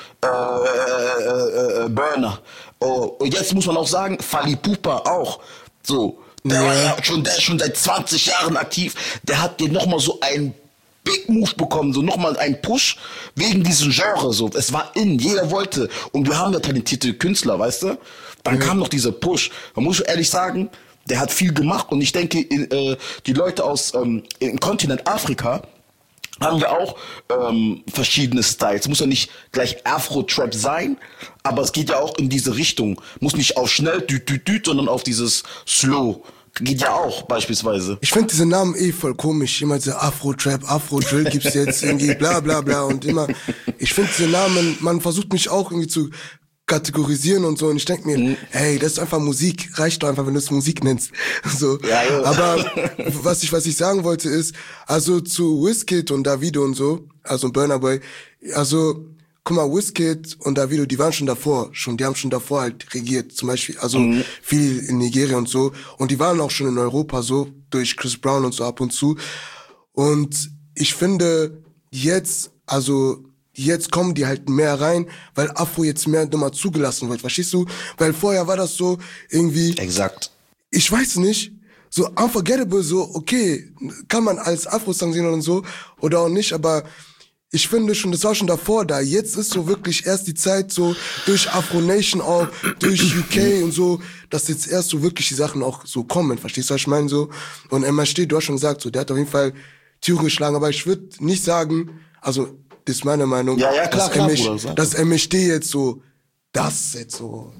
Burner. Und jetzt muss man auch sagen, Fally Ipupa auch. So, der ist schon seit 20 Jahren aktiv, der hat dir nochmal so ein Big Move bekommen, so nochmal einen Push wegen diesem Genre, so. Es war jeder wollte. Und wir haben ja talentierte Künstler, weißt du? Dann kam noch dieser Push. Man muss ehrlich sagen, der hat viel gemacht und ich denke, die Leute aus im Kontinent Afrika haben ja auch verschiedene Styles. Muss ja nicht gleich Afro-Trap sein, aber es geht ja auch in diese Richtung. Muss nicht auf schnell, sondern auf dieses Slow. Geht ja auch, beispielsweise. Ich finde diese Namen voll komisch. Immer so Afro-Trap, Afro-Drill gibt's jetzt irgendwie bla bla bla und immer. Ich finde diese Namen, man versucht mich auch irgendwie zu kategorisieren und so und ich denke mir, hey, das ist einfach Musik, reicht doch einfach, wenn du es Musik nennst. So. Ja. Aber was ich sagen wollte ist, also zu Wizkid und Davido und so, also Burna Boy, also guck mal, Wizkid und Davido, die waren die haben schon davor halt regiert, zum Beispiel, also viel in Nigeria und so und die waren auch schon in Europa so, durch Chris Brown und so ab und zu und ich finde jetzt kommen die halt mehr rein, weil Afro jetzt mehr nochmal zugelassen wird, verstehst du? Weil vorher war das so irgendwie... Exakt. Ich weiß nicht, so Unforgettable, so okay, kann man als Afro-Song sehen und so, oder auch nicht, aber ich finde schon, das war schon davor da. Jetzt ist so wirklich erst die Zeit so durch Afro Nation auch, durch UK und so, dass jetzt erst so wirklich die Sachen auch so kommen, verstehst du, was ich meine? So. Und Emma Steh, du hast schon gesagt, so, der hat auf jeden Fall Türen geschlagen, aber ich würde nicht sagen, also das ist meine Meinung, ja, klar, dass MSD jetzt so, das jetzt so.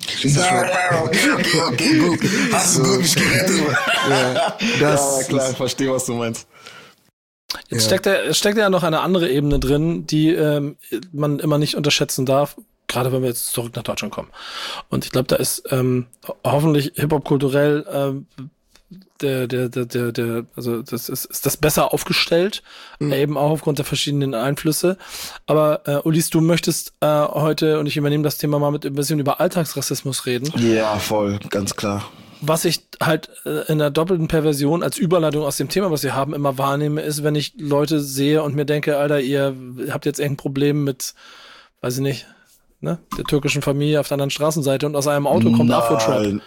Okay, gut. Hast du gut nicht gerettet. Ja, klar, ich verstehe, was du meinst. Jetzt steckt ja noch eine andere Ebene drin, die man immer nicht unterschätzen darf, gerade wenn wir jetzt zurück nach Deutschland kommen. Und ich glaube, da ist hoffentlich Hip-Hop kulturell also das ist das besser aufgestellt, eben auch aufgrund der verschiedenen Einflüsse. Aber Ulis, du möchtest heute, und ich übernehme das Thema mal mit ein bisschen über Alltagsrassismus reden. Ja, voll, ganz klar. Was ich halt in der doppelten Perversion als Überleitung aus dem Thema, was wir haben, immer wahrnehme, ist, wenn ich Leute sehe und mir denke, Alter, ihr habt jetzt irgendein Problem mit, weiß ich nicht, ne, der türkischen Familie auf der anderen Straßenseite und aus einem Auto kommt Afro-Trap.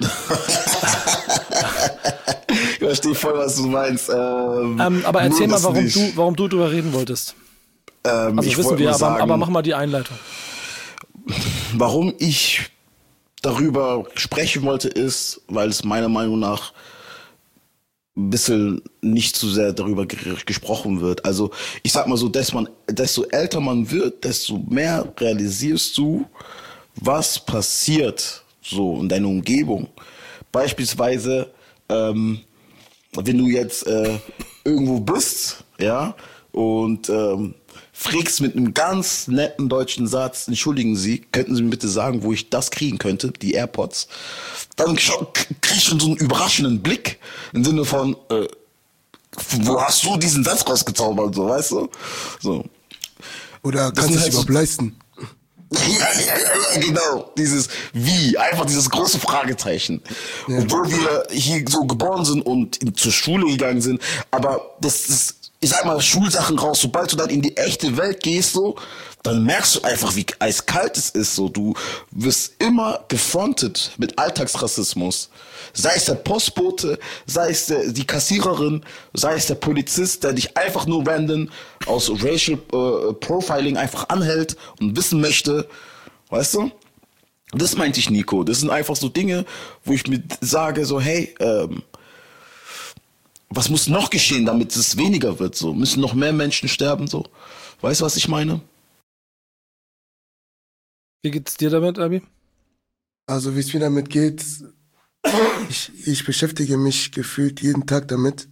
Ich verstehe voll, was du meinst. Aber erzähl mal, warum du drüber reden wolltest. Also wissen wir, aber mach mal die Einleitung. Warum ich darüber sprechen wollte, ist, weil es meiner Meinung nach ein bisschen nicht zu sehr darüber gesprochen wird. Also ich sag mal so, desto älter man wird, desto mehr realisierst du, was passiert so in deiner Umgebung. Beispielsweise, wenn du jetzt irgendwo bist, ja, und fragst mit einem ganz netten deutschen Satz, entschuldigen Sie, könnten Sie mir bitte sagen, wo ich das kriegen könnte, die AirPods? Dann krieg ich schon so einen überraschenden Blick im Sinne von, wo hast du diesen Satz rausgezaubert, so, weißt du? So. Oder kannst du es überhaupt leisten? Ja, genau. Einfach dieses große Fragezeichen. Ja. Obwohl wir hier so geboren sind und zur Schule gegangen sind, aber das ist, ich sag mal, Schulsachen raus, sobald du dann in die echte Welt gehst, so, dann merkst du einfach, wie eiskalt es ist, so. Du wirst immer gefrontet mit Alltagsrassismus. Sei es der Postbote, sei es die Kassiererin, sei es der Polizist, der dich einfach nur random aus Racial Profiling einfach anhält und wissen möchte, weißt du? Das meinte ich, Nico. Das sind einfach so Dinge, wo ich mir sage, so, hey, was muss noch geschehen, damit es weniger wird? So, müssen noch mehr Menschen sterben? So, weißt du, was ich meine? Wie geht's dir damit, Abi? Also, wie es mir damit geht, ich beschäftige mich gefühlt jeden Tag damit.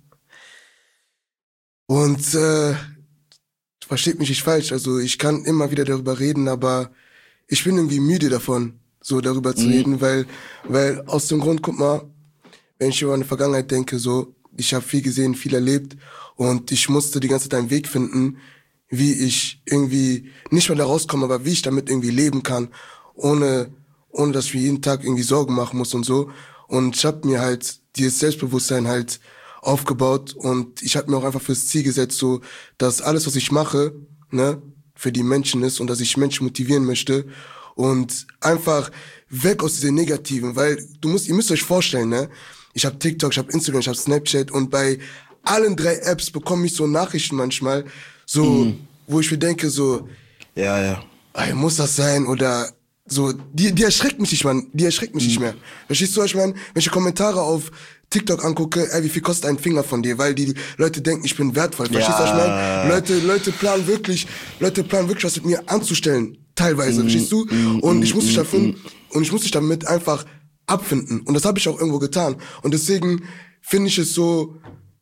Und versteht mich nicht falsch. Also, ich kann immer wieder darüber reden, aber ich bin irgendwie müde davon, so darüber zu reden, weil aus dem Grund, guck mal, wenn ich über eine Vergangenheit denke, so, ich habe viel gesehen, viel erlebt und ich musste die ganze Zeit einen Weg finden, wie ich irgendwie nicht mehr da rauskomme, aber wie ich damit irgendwie leben kann, ohne dass ich mir jeden Tag irgendwie Sorgen machen muss und so. Und ich habe mir halt dieses Selbstbewusstsein halt aufgebaut und ich habe mir auch einfach fürs Ziel gesetzt, so, dass alles, was ich mache, ne, für die Menschen ist und dass ich Menschen motivieren möchte und einfach weg aus dieser Negativen, weil ihr müsst euch vorstellen, ne, ich habe TikTok, ich habe Instagram, ich habe Snapchat und bei allen 3 Apps bekomme ich so Nachrichten manchmal, so, wo ich mir denke, so, ja, ey, muss das sein oder so, die erschreckt mich nicht, Mann, die erschreckt mich nicht mehr. Verstehst du, was ich meine? Wenn ich Kommentare auf TikTok angucke, ey, wie viel kostet ein Finger von dir? Weil die Leute denken, ich bin wertvoll. Verstehst du, was ich meine? Leute planen wirklich, was mit mir anzustellen, teilweise, verstehst du? Und ich muss mich damit einfach abfinden. Und das habe ich auch irgendwo getan. Und deswegen finde ich es so,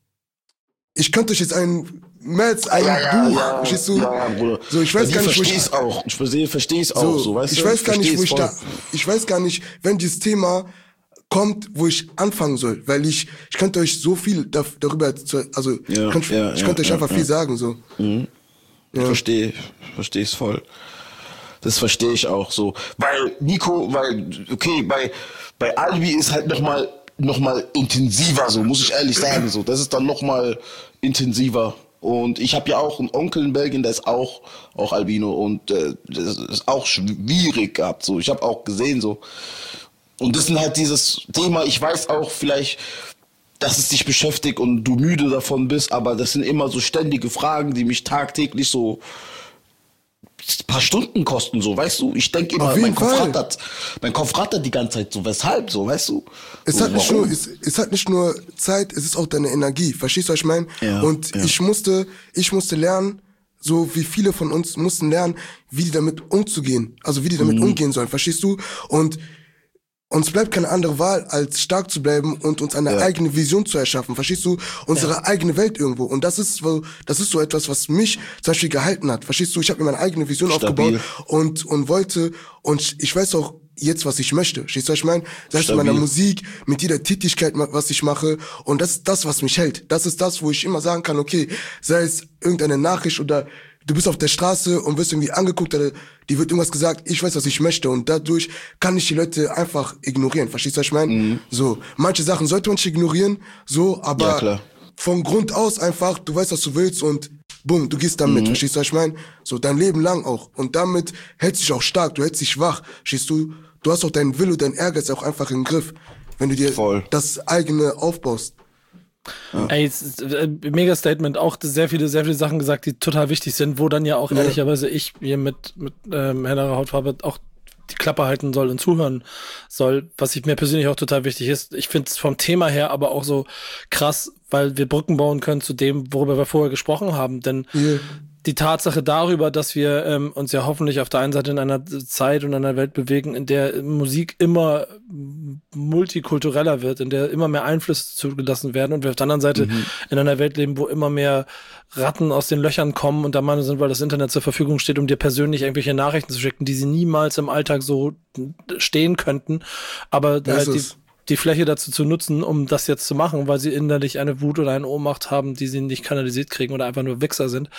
ich könnte euch jetzt mehr als ein Buch, verstehst du? Ja, Bruder. So, ich weiß gar nicht, wo ich verstehe es auch, so, weißt du? Ich weiß gar nicht, wenn dieses Thema kommt, wo ich anfangen soll, weil ich könnte euch so viel darüber, also, ich könnte euch einfach viel sagen, so. Ja. Ich verstehe es voll. Das verstehe ich auch so. Weil, Nico, okay, bei Albi ist halt noch mal intensiver, so, muss ich ehrlich sagen, so. Das ist dann noch mal intensiver. Und ich habe ja auch einen Onkel in Belgien, der ist auch Albino und das ist auch schwierig gehabt, so. Ich habe auch gesehen, so. Und das ist halt dieses Thema, ich weiß auch vielleicht, dass es dich beschäftigt und du müde davon bist, aber das sind immer so ständige Fragen, die mich tagtäglich so ein paar Stunden kosten, so, weißt du? Ich denke immer, mein Kopf rattert die ganze Zeit so, weshalb, so, weißt du? Es hat nicht nur Zeit, es ist auch deine Energie, verstehst du, was ich meine? Ja, und ja. ich musste lernen, so wie viele von uns mussten lernen, wie die damit umzugehen, also wie die damit umgehen sollen, verstehst du? Und uns bleibt keine andere Wahl, als stark zu bleiben und uns eine eigene Vision zu erschaffen, verstehst du? Unsere eigene Welt irgendwo. Und das ist so etwas, was mich zum Beispiel gehalten hat, verstehst du? Ich habe mir meine eigene Vision aufgebaut und wollte, und ich weiß auch jetzt, was ich möchte. Verstehst du, was ich meine? Das heißt, mit meiner Musik, mit jeder Tätigkeit, was ich mache. Und das ist das, was mich hält. Das ist das, wo ich immer sagen kann, okay, sei es irgendeine Nachricht oder du bist auf der Straße und wirst irgendwie angeguckt, oder die wird irgendwas gesagt, ich weiß, was ich möchte. Und dadurch kann ich die Leute einfach ignorieren. Verstehst du, was ich meine? So, manche Sachen sollte man nicht ignorieren, so, aber von Grund aus einfach, du weißt, was du willst und bumm, du gehst damit, verstehst du, was ich meine? So, dein Leben lang auch. Und damit hältst du dich auch stark, du hältst dich wach, verstehst du? Du hast auch deinen Wille, dein Ehrgeiz auch einfach im Griff, wenn du dir das eigene aufbaust. Ja. Ey, mega Statement, auch sehr viele Sachen gesagt, die total wichtig sind, wo dann ja auch ehrlicherweise ich hier mit hellerer Hautfarbe auch die Klappe halten soll und zuhören soll, was ich mir persönlich auch total wichtig ist. Ich finde es vom Thema her aber auch so krass, weil wir Brücken bauen können zu dem, worüber wir vorher gesprochen haben, denn die Tatsache darüber, dass wir uns ja hoffentlich auf der einen Seite in einer Zeit und einer Welt bewegen, in der Musik immer multikultureller wird, in der immer mehr Einflüsse zugelassen werden und wir auf der anderen Seite in einer Welt leben, wo immer mehr Ratten aus den Löchern kommen und der Meinung sind, weil das Internet zur Verfügung steht, um dir persönlich irgendwelche Nachrichten zu schicken, die sie niemals im Alltag so stehen könnten, aber halt die Fläche dazu zu nutzen, um das jetzt zu machen, weil sie innerlich eine Wut oder eine Ohnmacht haben, die sie nicht kanalisiert kriegen oder einfach nur Wichser sind.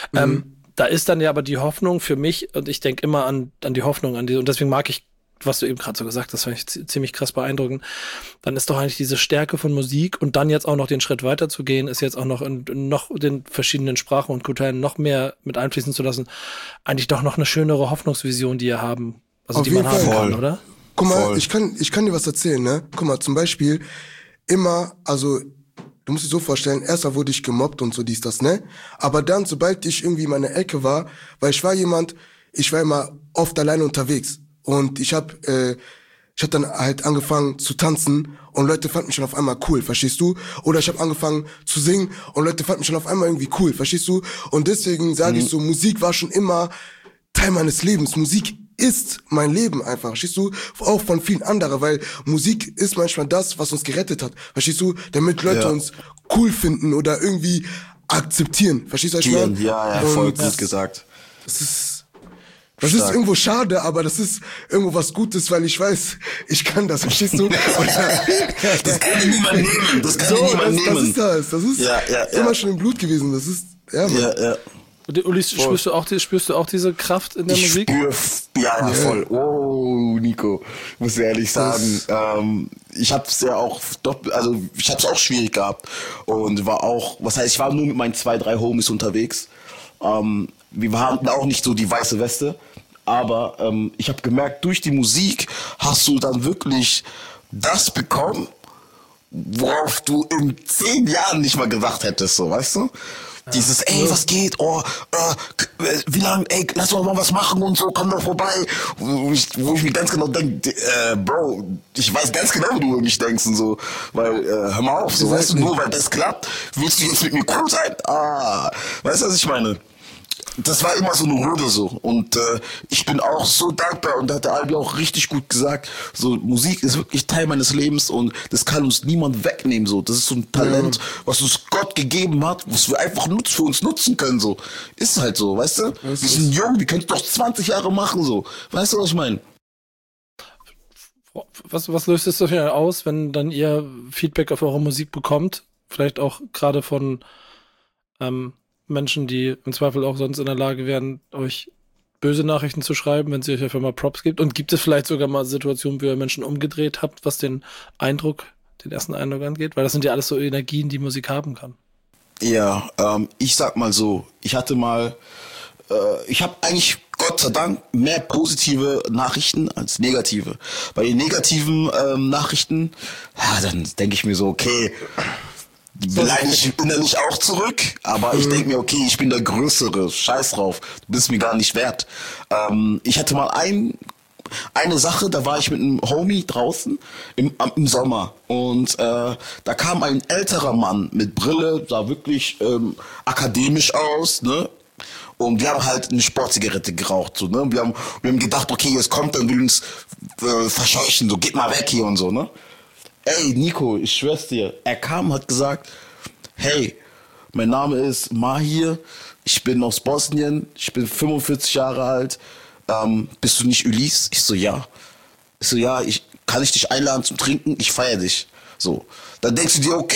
Da ist dann ja aber die Hoffnung für mich, und ich denke immer an die Hoffnung, und deswegen mag ich, was du eben gerade so gesagt hast, fand ich ziemlich krass beeindruckend. Dann ist doch eigentlich diese Stärke von Musik und dann jetzt auch noch den Schritt weiter zu gehen, ist jetzt auch noch in noch den verschiedenen Sprachen und Kulturen noch mehr mit einfließen zu lassen, eigentlich doch noch eine schönere Hoffnungsvision, die wir haben, also auf die man haben kann, oder? Guck mal, ich kann dir was erzählen, ne? Guck mal, zum Beispiel immer, also du musst dir so vorstellen, erstmal wurde ich gemobbt und so dies, das, ne? Aber dann, sobald ich irgendwie in meiner Ecke war, weil ich war immer oft alleine unterwegs und ich hab dann halt angefangen zu tanzen und Leute fanden mich schon auf einmal cool, verstehst du? Oder ich habe angefangen zu singen und Leute fanden mich schon auf einmal irgendwie cool, verstehst du? Und deswegen sage ich so, Musik war schon immer Teil meines Lebens. Musik ist mein Leben einfach, verstehst du? Auch von vielen anderen, weil Musik ist manchmal das, was uns gerettet hat, verstehst du? Damit Leute uns cool finden oder irgendwie akzeptieren, verstehst du, was ich meine? Ja, voll gut gesagt. Das ist irgendwo schade, aber das ist irgendwo was Gutes, weil ich weiß, ich kann das, verstehst du? Das kann niemand nehmen. Das ist das ist immer schon im Blut gewesen, das ist, ja. Ulis, spürst du auch diese Kraft in der Musik? Voll. Oh, Nico, muss ehrlich sagen, ich hab's ja auch ich hab's auch schwierig gehabt und ich war nur mit meinen 2-3 Homies unterwegs. Wir hatten auch nicht so die weiße Weste, aber ich habe gemerkt, durch die Musik hast du dann wirklich das bekommen, worauf du in 10 Jahren nicht mal gedacht hättest, so, weißt du? Dieses, ey, was geht? Wie lang? Ey, lass doch mal was machen und so, komm doch vorbei. Wo ich mir ganz genau denke, Bro, ich weiß ganz genau, wie du über mich denkst und so. Weil, hör mal auf, so, weißt du, nur weil das klappt, willst du jetzt mit mir cool sein? Weißt du, was ich meine? Das war immer so eine Hürde so und ich bin auch so dankbar und da hat der Albi auch richtig gut gesagt, so Musik ist wirklich Teil meines Lebens und das kann uns niemand wegnehmen, so das ist so ein Talent, was uns Gott gegeben hat, was wir einfach für uns nutzen können, so ist halt so, weißt du, wir sind jung, wir können doch 20 Jahre machen, so, weißt du, was ich meine? Was löst es so viel aus, wenn dann ihr Feedback auf eure Musik bekommt, vielleicht auch gerade von Menschen, die im Zweifel auch sonst in der Lage wären, euch böse Nachrichten zu schreiben, wenn sie euch einfach mal Props gibt? Und gibt es vielleicht sogar mal Situationen, wo ihr Menschen umgedreht habt, was den ersten Eindruck angeht? Weil das sind ja alles so Energien, die Musik haben kann. Ja, ich sag mal so, ich habe eigentlich Gott sei Dank mehr positive Nachrichten als negative. Bei den negativen Nachrichten, dann denke ich mir so, okay, leide ich innerlich auch zurück, aber ich denke mir, okay, ich bin der Größere, scheiß drauf, du bist mir gar nicht wert. Ich hatte mal eine Sache, da war ich mit einem Homie draußen im Sommer und da kam ein älterer Mann mit Brille, sah wirklich akademisch aus, ne? Und wir haben halt eine Sportzigarette geraucht, so, ne? Wir haben gedacht, okay, jetzt kommt er und will uns verscheuchen, so, geht mal weg hier und so, ne? Ey, Nico, ich schwör's dir, er kam, hat gesagt, hey, mein Name ist Mahir, ich bin aus Bosnien, ich bin 45 Jahre alt, bist du nicht Ulis? Ich so, ja. Ich so, ja, kann ich dich einladen zum Trinken? Ich feiere dich. So. Dann denkst du dir, okay,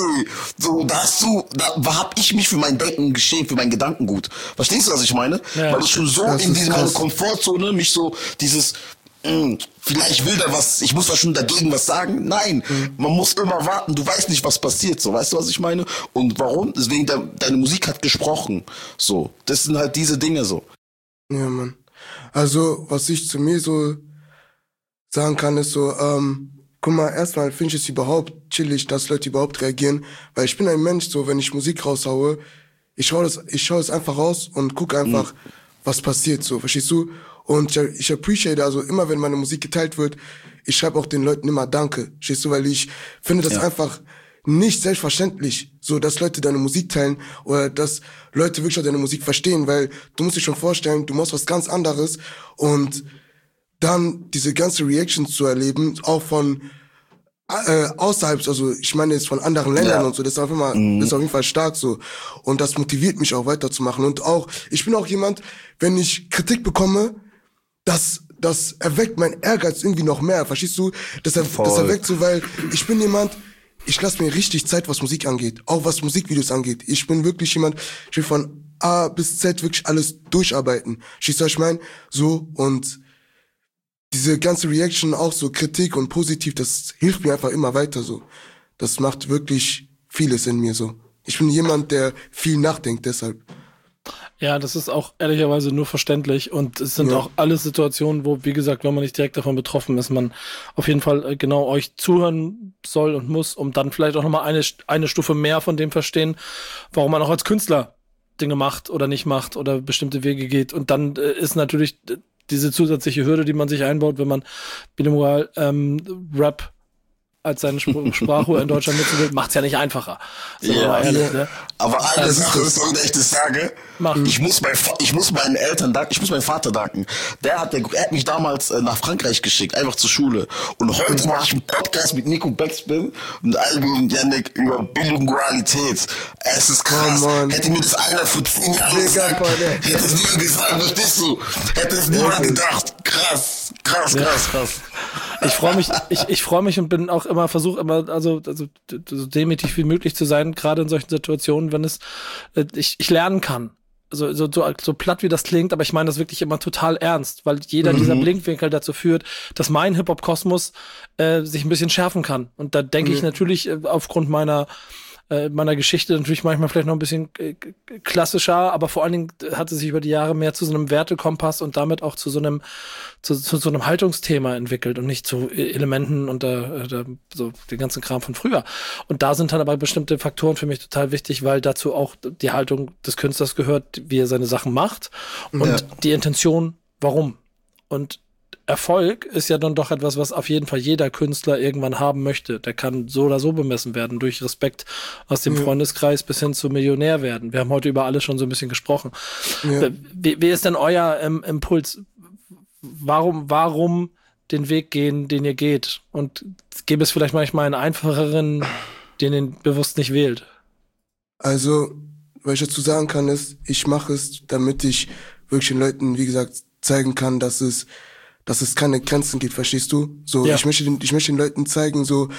so, da hab ich mich für mein Denken geschämt, für mein Gedankengut. Verstehst du, was ich meine? Ja. Weil ich schon so in dieser Komfortzone mich so dieses, vielleicht will der was, ich muss da schon dagegen was sagen. Nein, man muss immer warten, du weißt nicht, was passiert, so, weißt du, was ich meine? Und warum? Deswegen, deine Musik hat gesprochen, so. Das sind halt diese Dinge, so. Ja, Mann. Also, was ich zu mir so sagen kann, ist so, guck mal, erstmal finde ich es überhaupt chillig, dass Leute überhaupt reagieren, weil ich bin ein Mensch, so, wenn ich Musik raushaue, ich schau das einfach raus und gucke einfach, was passiert, so, verstehst du? Und ich appreciate, also immer wenn meine Musik geteilt wird, ich schreibe auch den Leuten immer Danke, verstehst du, weil ich finde das einfach nicht selbstverständlich, so, dass Leute deine Musik teilen oder dass Leute wirklich auch deine Musik verstehen, weil du musst dich schon vorstellen, du machst was ganz anderes und dann diese ganze Reaction zu erleben, auch von außerhalb, also ich meine jetzt von anderen Ländern und so, das ist auf jeden Fall stark so. Und das motiviert mich auch weiterzumachen. Und auch, ich bin auch jemand, wenn ich Kritik bekomme, das erweckt mein Ehrgeiz irgendwie noch mehr, verstehst du? Das erweckt so, weil ich bin jemand, ich lasse mir richtig Zeit, was Musik angeht, auch was Musikvideos angeht. Ich bin wirklich jemand, ich will von A bis Z wirklich alles durcharbeiten. Verstehst du, was ich meine? So, und diese ganze Reaction, auch so Kritik und positiv, das hilft mir einfach immer weiter so. Das macht wirklich vieles in mir so. Ich bin jemand, der viel nachdenkt, deshalb. Ja, das ist auch ehrlicherweise nur verständlich und es sind auch alle Situationen, wo, wie gesagt, wenn man nicht direkt davon betroffen ist, man auf jeden Fall genau euch zuhören soll und muss, um dann vielleicht auch nochmal eine Stufe mehr von dem verstehen, warum man auch als Künstler Dinge macht oder nicht macht oder bestimmte Wege geht. Und dann ist natürlich diese zusätzliche Hürde, die man sich einbaut, wenn man bilingual Rap als seine Sprachrohr in Deutschland nutzen will, macht's ja nicht einfacher. Ehrlich, ne? Aber eine Sache ist, wenn ich das sage, ich muss meinen Eltern danken, ich muss meinem Vater danken. Er hat mich damals nach Frankreich geschickt, einfach zur Schule. Und heute mache ich einen Podcast mit Nico Backspin und Albi und Yannick über Bilingualität. Es ist krass. Hätte mir das einer vor 10 Jahren gesagt, hätte es niemand gesagt, verstehst du? Hätte es niemand gedacht. Krass. Ich freue mich und bin auch versuche immer, also so demütig wie möglich zu sein, gerade in solchen Situationen, wenn ich lernen kann. So platt wie das klingt, aber ich meine das wirklich immer total ernst, weil jeder dieser Blickwinkel dazu führt, dass mein Hip-Hop-Kosmos sich ein bisschen schärfen kann. Und da denke ich natürlich aufgrund meiner Geschichte natürlich manchmal vielleicht noch ein bisschen klassischer, aber vor allen Dingen hat es sich über die Jahre mehr zu so einem Wertekompass und damit auch zu so einem Haltungsthema entwickelt und nicht zu Elementen und so den ganzen Kram von früher. Und da sind dann aber bestimmte Faktoren für mich total wichtig, weil dazu auch die Haltung des Künstlers gehört, wie er seine Sachen macht und die Intention, warum. Und Erfolg ist ja dann doch etwas, was auf jeden Fall jeder Künstler irgendwann haben möchte. Der kann so oder so bemessen werden, durch Respekt aus dem Freundeskreis bis hin zu Millionär werden. Wir haben heute über alles schon so ein bisschen gesprochen. Ja. Wie ist denn euer Impuls? Warum den Weg gehen, den ihr geht? Und gäbe es vielleicht manchmal einen einfacheren, den ihr bewusst nicht wählt? Also, was ich dazu sagen kann, ist, ich mache es, damit ich wirklich den Leuten, wie gesagt, zeigen kann, dass es keine Grenzen gibt, verstehst du? So, ich möchte den Leuten zeigen, so,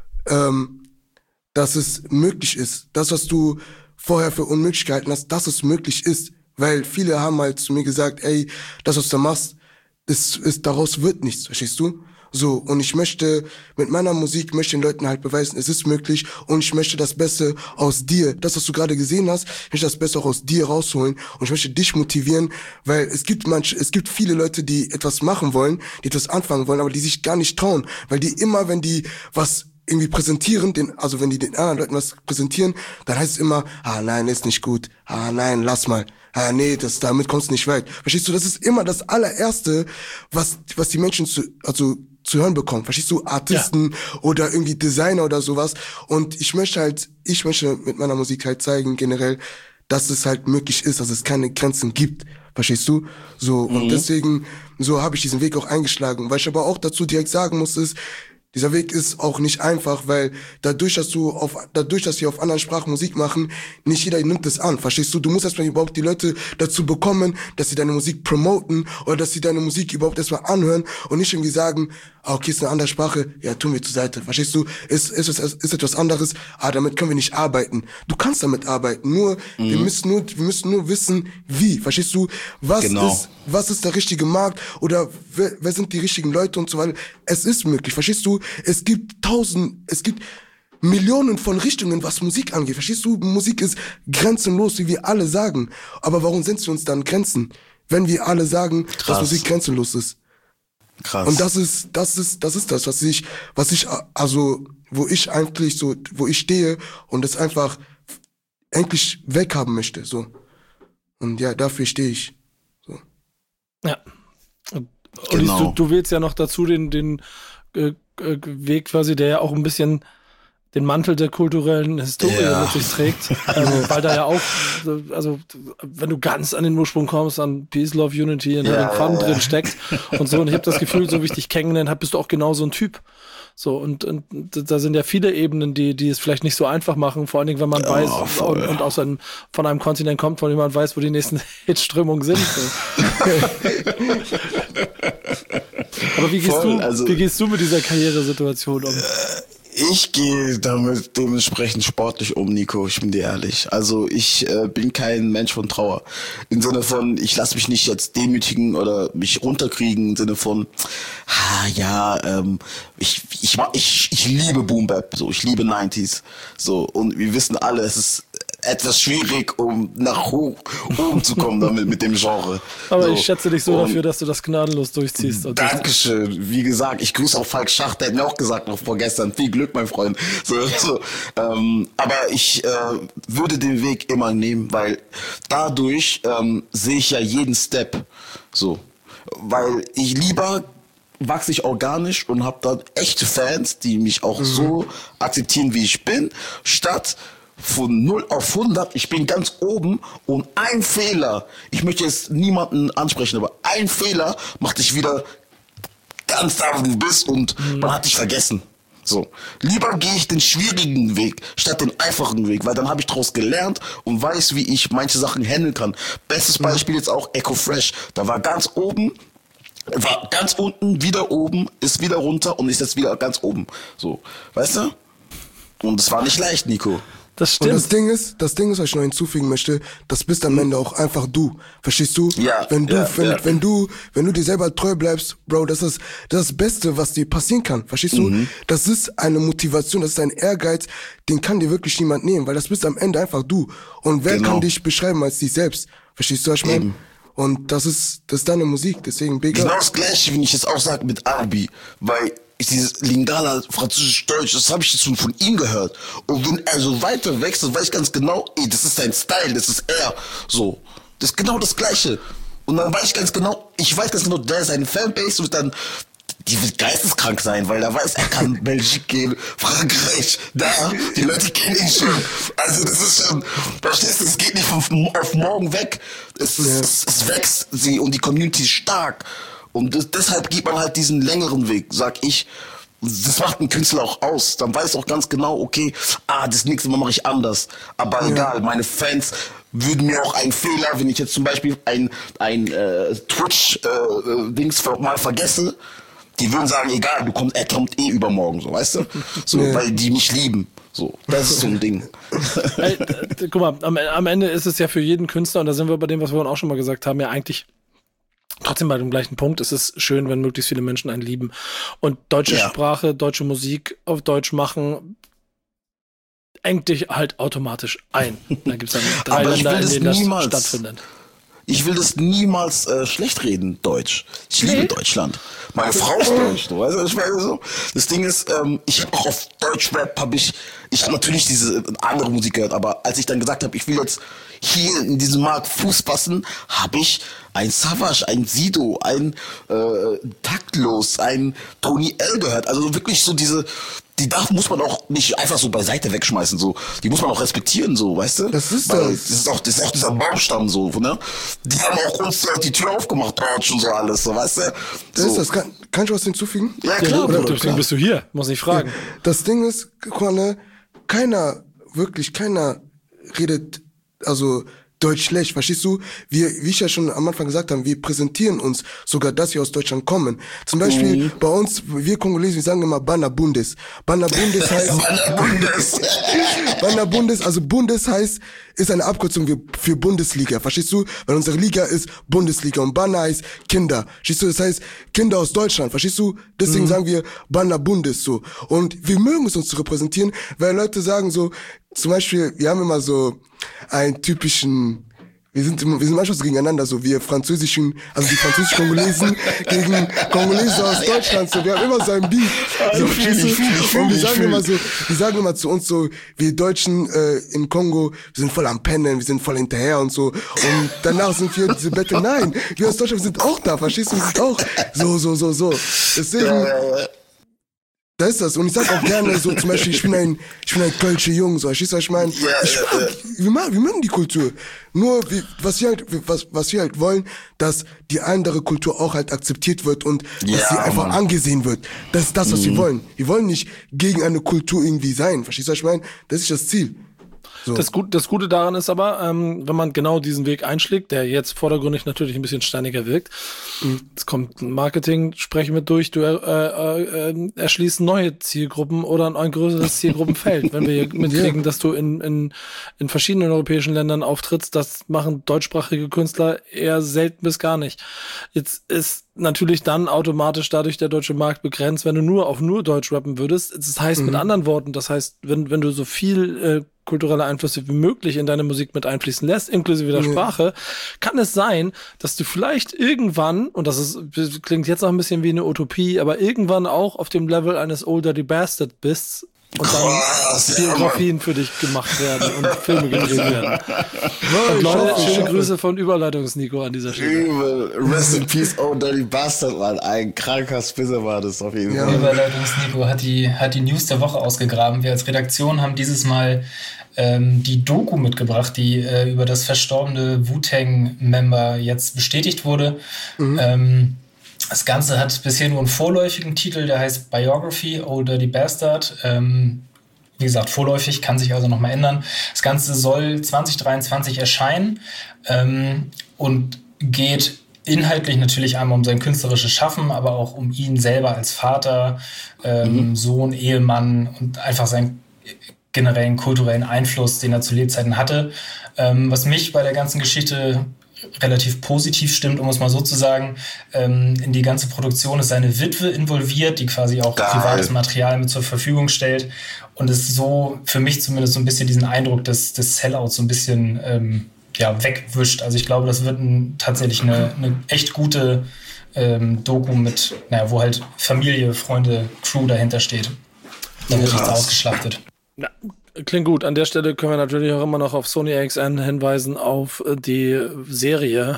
dass es möglich ist. Das, was du vorher für unmöglich gehalten hast, dass es möglich ist. Weil viele haben halt zu mir gesagt, ey, das, was du machst, daraus wird nichts, verstehst du? So, und ich möchte mit meiner Musik den Leuten halt beweisen, es ist möglich und ich möchte das Beste aus dir, das, was du gerade gesehen hast, ich möchte das Beste auch aus dir rausholen und ich möchte dich motivieren, weil es gibt viele Leute, die etwas machen wollen, die etwas anfangen wollen, aber die sich gar nicht trauen, weil die immer, wenn die was irgendwie präsentieren, wenn die den anderen Leuten was präsentieren, dann heißt es immer, nein, ist nicht gut, nein, lass mal, nee, damit kommst du nicht weit. Verstehst du, das ist immer das allererste, was die Menschen zu hören bekommen. Verstehst du, Artisten oder irgendwie Designer oder sowas. Und ich möchte mit meiner Musik halt zeigen, generell, dass es halt möglich ist, dass es keine Grenzen gibt. Verstehst du? So, und deswegen, so habe ich diesen Weg auch eingeschlagen. Was ich aber auch dazu direkt sagen muss, ist, Dieser Weg ist auch nicht einfach, weil dadurch, dass wir auf anderen Sprachen Musik machen, nicht jeder nimmt es an, verstehst du? Du musst erstmal überhaupt die Leute dazu bekommen, dass sie deine Musik promoten oder dass sie deine Musik überhaupt erstmal anhören und nicht irgendwie sagen, okay, ist eine andere Sprache, ja, tun wir zur Seite, verstehst du? Ist etwas anderes, damit können wir nicht arbeiten. Du kannst damit arbeiten, nur wir müssen nur wissen, wie, verstehst du? Was ist der richtige Markt oder wer sind die richtigen Leute und so weiter. Es ist möglich, verstehst du? Es gibt Millionen von Richtungen, was Musik angeht. Verstehst du? Musik ist grenzenlos, wie wir alle sagen. Aber warum setzen wir uns dann Grenzen, wenn wir alle sagen, dass Musik grenzenlos ist? Krass. Und das ist das, wo ich stehe und es einfach endlich weghaben möchte, so. Und ja, dafür stehe ich. So. Ja. Und Genau. du wählst ja noch dazu den Weg quasi, der ja auch ein bisschen den Mantel der kulturellen Historie mit sich trägt. Also, weil da ja auch, also wenn du ganz an den Ursprung kommst, an Peace, Love, Unity und Having Fun drin steckt und so. Und ich habe das Gefühl, so wie ich dich kennengelernt habe, bist du auch genau so ein Typ. So, und da sind ja viele Ebenen, die es vielleicht nicht so einfach machen, vor allen Dingen, wenn man weiß und von einem Kontinent kommt, von dem man weiß, wo die nächsten Hitströmungen sind. So. Aber wie gehst du mit dieser Karrieresituation um? Ich gehe damit dementsprechend sportlich um, Nico, ich bin dir ehrlich. Also ich bin kein Mensch von Trauer. Im Sinne von, ich lasse mich nicht jetzt demütigen oder mich runterkriegen, im Sinne von, ich liebe Boom Bap, so, ich liebe 90s. So, und wir wissen alle, es ist etwas schwierig, um nach oben zu kommen damit mit dem Genre. Aber so. Ich schätze dich so dafür, dass du das gnadenlos durchziehst. Dankeschön. Wie gesagt, ich grüße auch Falk Schacht, der hat mir auch gesagt noch vorgestern, viel Glück, mein Freund. Aber ich würde den Weg immer nehmen, weil dadurch sehe ich ja jeden Step. So. Weil ich lieber wachse ich organisch und habe dann echte Fans, die mich auch so akzeptieren, wie ich bin, statt von 0 auf 100, ich bin ganz oben und ein Fehler, ich möchte jetzt niemanden ansprechen, aber ein Fehler macht dich wieder ganz da, wo du bist und man hat dich vergessen. So, lieber gehe ich den schwierigen Weg, statt den einfachen Weg, weil dann habe ich daraus gelernt und weiß, wie ich manche Sachen handeln kann. Bestes Beispiel jetzt auch Echo Fresh, da war ganz oben, war ganz unten, wieder oben, ist wieder runter und ist jetzt wieder ganz oben. So, weißt du? Und es war nicht leicht, Nico. Das stimmt. Und das Ding ist, was ich noch hinzufügen möchte, das bist am Ende auch einfach du. Verstehst du? Ja. Wenn du dir selber treu bleibst, Bro, das ist das Beste, was dir passieren kann. Verstehst du? Das ist eine Motivation, das ist ein Ehrgeiz, den kann dir wirklich niemand nehmen, weil das bist am Ende einfach du. Und wer kann dich beschreiben als dich selbst? Verstehst du, was ich meine? Und das ist deine Musik, deswegen big up. Genau das Gleiche, wenn ich jetzt auch sage mit Albi, weil dieses Lingala, Französisch-Deutsch, das habe ich jetzt schon von ihm gehört. Und wenn er so weiter wechselt, weiß ich ganz genau, das ist sein Style, das ist er. So, das ist genau das Gleiche. Und dann weiß ich ganz genau, der ist eine Fanbase und dann, die wird geisteskrank sein, weil er weiß, er kann Belgik gehen, Frankreich, die Leute kennen ihn schon. Also das ist schon, verstehst du, es geht nicht von auf morgen weg. Es wächst sie und die Community ist stark. Und deshalb geht man halt diesen längeren Weg, sag ich. Das macht einen Künstler auch aus. Dann weiß auch ganz genau, okay, das nächste Mal mache ich anders. Aber egal, meine Fans würden mir auch einen Fehler, wenn ich jetzt zum Beispiel ein Twitch-Dings mal vergesse, die würden sagen, egal, er kommt übermorgen, so, weißt du? So, weil die mich lieben. So, das ist so ein Ding. Hey, guck mal, am Ende ist es ja für jeden Künstler, und da sind wir bei dem, was wir vorhin auch schon mal gesagt haben, ja eigentlich trotzdem bei dem gleichen Punkt. Es ist schön, wenn möglichst viele Menschen einen lieben. Und deutsche Sprache, deutsche Musik auf Deutsch machen, engt dich halt automatisch ein. Da gibt es dann 3 Länder, in denen das stattfindet. Ich will das niemals schlecht reden, Deutsch. Ich liebe Deutschland. Meine Frau ist Deutsch, du weißt, was ich meine so. Das Ding ist, ich habe auch auf Deutschrap ich habe natürlich diese andere Musik gehört, aber als ich dann gesagt habe, ich will jetzt hier in diesem Markt Fuß fassen, habe ich ein Savage, ein Sido, ein Taktlos, ein Tony L gehört. Also wirklich so diese die muss man auch nicht einfach so beiseite wegschmeißen, so. Die muss man auch respektieren, so, weißt du? Das ist Weil das. das ist auch dieser Baumstamm, so, ne? Die haben auch uns die Tür aufgemacht, Deutsch und so alles, so, weißt du? Das ist das. Kann ich was hinzufügen? Ja, klar, Oder Bruder, deswegen bist du hier, muss ich fragen. Das Ding ist, guck mal, ne, keiner redet, also Deutsch schlecht, verstehst du? Wie ich ja schon am Anfang gesagt habe, wir präsentieren uns sogar, dass wir aus Deutschland kommen. Zum Beispiel bei uns, wir Kongolesen, wir sagen immer Bana Bundes. Bana Bundes heißt, Bana Bundes, also Bundes heißt, ist eine Abkürzung für Bundesliga, verstehst du? Weil unsere Liga ist Bundesliga und Bana heißt Kinder, verstehst du? Das heißt Kinder aus Deutschland, verstehst du? Deswegen sagen wir Bana Bundes so. Und wir mögen es uns zu repräsentieren, weil Leute sagen so, zum Beispiel, wir haben immer so einen typischen, wir sind manchmal so gegeneinander, so wir die französischen Kongolesen gegen Kongolesen aus Deutschland, so, wir haben immer so ein Beef, so, und wir sagen immer zu uns so, wir Deutschen in Kongo, wir sind voll am Pennen, wir sind voll hinterher und so, und danach sind wir diese Battle, nein, wir aus Deutschland, wir sind auch da, verstehst du, wir sind auch so, deswegen, da ist das. Und ich sag auch gerne so, zum Beispiel, ich bin ein kölscher Jung, so, verstehst du, was ich meine? Wir mögen die Kultur. Nur, was wir halt wollen, dass die andere Kultur auch halt akzeptiert wird und dass sie einfach angesehen wird. Das ist das, was wir wollen. Wir wollen nicht gegen eine Kultur irgendwie sein, verstehst du, was ich meine? Das ist das Ziel. So. Das Gute daran ist aber, wenn man genau diesen Weg einschlägt, der jetzt vordergründig natürlich ein bisschen steiniger wirkt, es kommt Marketing-Sprech mit durch, du erschließt neue Zielgruppen oder ein größeres Zielgruppenfeld. Wenn wir hier mitkriegen, dass du in verschiedenen europäischen Ländern auftrittst, das machen deutschsprachige Künstler eher selten bis gar nicht. Jetzt ist natürlich dann automatisch dadurch der deutsche Markt begrenzt, wenn du nur Deutsch rappen würdest. Das heißt mit anderen Worten, das heißt, wenn du so viel kulturelle Einflüsse wie möglich in deine Musik mit einfließen lässt, inklusive der Sprache, kann es sein, dass du vielleicht irgendwann, und das klingt jetzt auch ein bisschen wie eine Utopie, aber irgendwann auch auf dem Level eines Old Dirty Bastard bist und dann Biografien für dich gemacht werden und Filme gedreht werden. Und Leute, schöne Grüße von Überleitungs-Nico an dieser Stelle. Rest in Peace, Old Dirty Bastard, Mann. Ein kranker Spitze war das auf jeden Fall. Überleitungs-Nico hat die News der Woche ausgegraben. Wir als Redaktion haben dieses Mal die Doku mitgebracht, die über das verstorbene Wu-Tang-Member jetzt bestätigt wurde. Das Ganze hat bisher nur einen vorläufigen Titel, der heißt Biography, Old Dirty Bastard. Wie gesagt, vorläufig, kann sich also nochmal ändern. Das Ganze soll 2023 erscheinen und geht inhaltlich natürlich einmal um sein künstlerisches Schaffen, aber auch um ihn selber als Vater, Sohn, Ehemann und einfach seinen generellen kulturellen Einfluss, den er zu Lebzeiten hatte. Was mich bei der ganzen Geschichte relativ positiv stimmt, um es mal so zu sagen, in die ganze Produktion ist seine Witwe involviert, die quasi auch privates Material mit zur Verfügung stellt und es so für mich zumindest so ein bisschen diesen Eindruck des Sellouts so ein bisschen wegwischt. Also ich glaube, das wird tatsächlich eine echt gute Doku mit, wo halt Familie, Freunde, Crew dahinter steht. Da wird nichts ausgeschlachtet. Ja, klingt gut. An der Stelle können wir natürlich auch immer noch auf Sony AXN hinweisen, auf die Serie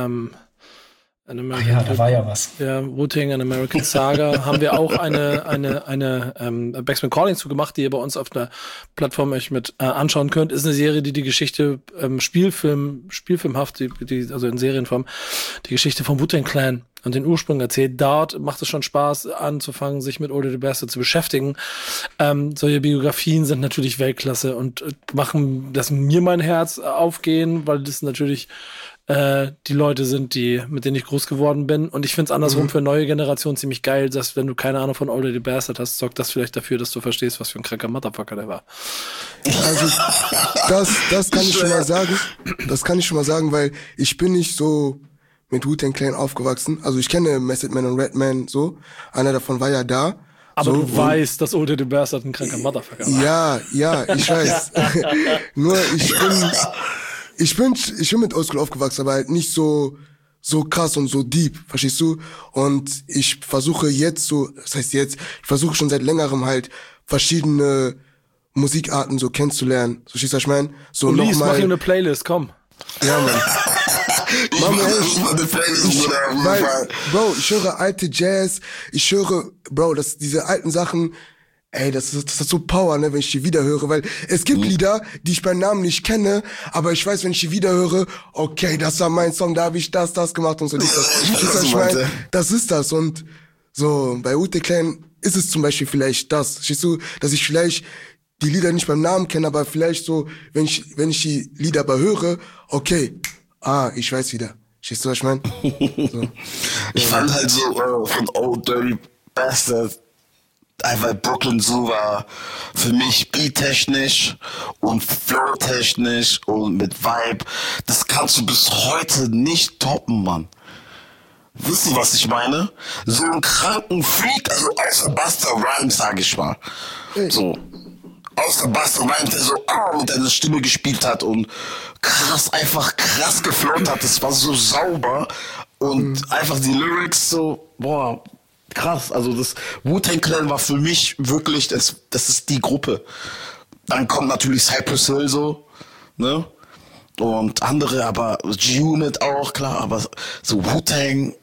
da war ja was. Ja, Wu-Tang, An American Saga, haben wir auch eine Backspin Calling zu gemacht, die ihr bei uns auf der Plattform euch mit anschauen könnt. Ist eine Serie, die Geschichte spielfilmhaft, also in Serienform, die Geschichte vom Wu-Tang Clan und den Ursprung erzählt. Dort macht es schon Spaß, anzufangen, sich mit Old Dirty Bastard zu beschäftigen. Solche Biografien sind natürlich Weltklasse und lassen mir mein Herz aufgehen, weil das natürlich die Leute sind, mit denen ich groß geworden bin. Und ich finde es andersrum für neue Generationen ziemlich geil, dass wenn du keine Ahnung von Old Dirty Bastard hast, sorgt das vielleicht dafür, dass du verstehst, was für ein kranker Motherfucker der war. Also, das kann ich schon mal sagen. Das kann ich schon mal sagen, weil ich bin nicht so mit Wu-Tang Clan aufgewachsen. Also ich kenne Method Man und Redman so. Einer davon war ja da. Aber so, du weißt, dass Old Dirty Bastard ein kranker Motherfucker war. Ja, ich weiß. Nur ich bin mit Oldschool aufgewachsen, aber halt nicht so krass und so deep, verstehst du? Und ich versuche jetzt ich versuche schon seit längerem halt verschiedene Musikarten so kennenzulernen. So, verstehst du, was ich meine? So Ulis, mach ihm eine Playlist, komm. Ja, Mann. Bro, ich höre alte Jazz, diese alten Sachen, ey, das hat so Power, ne, wenn ich die wiederhöre, weil es gibt Lieder, die ich beim Namen nicht kenne, aber ich weiß, wenn ich die wiederhöre, okay, das war mein Song, da habe ich das gemacht und so. Das ist das. Und so, bei Wu-Tang Clan ist es zum Beispiel vielleicht das. Verstehst du, dass ich vielleicht die Lieder nicht beim Namen kenne, aber vielleicht so, wenn ich die Lieder aber höre, okay, ich weiß wieder. Verstehst du, was ich meine? So. Ich fand halt so von Old Dirty Bastard einfach Brooklyn Zoo war für mich beattechnisch und flowtechnisch und mit Vibe. Das kannst du bis heute nicht toppen, Mann. Wisst ihr, was ich meine? So einen kranken Freak, also außer Busta Rhymes, sag ich mal. So. Außer Busta Rhymes, der so mit deiner Stimme gespielt hat und einfach krass geflowt hat. Das war so sauber und einfach die Lyrics so, boah, krass. Also das Wu-Tang Clan war für mich wirklich, das ist die Gruppe. Dann kommt natürlich Cypress Hill so, ne? Und andere, aber G-Unit auch, klar, aber so Wu-Tang,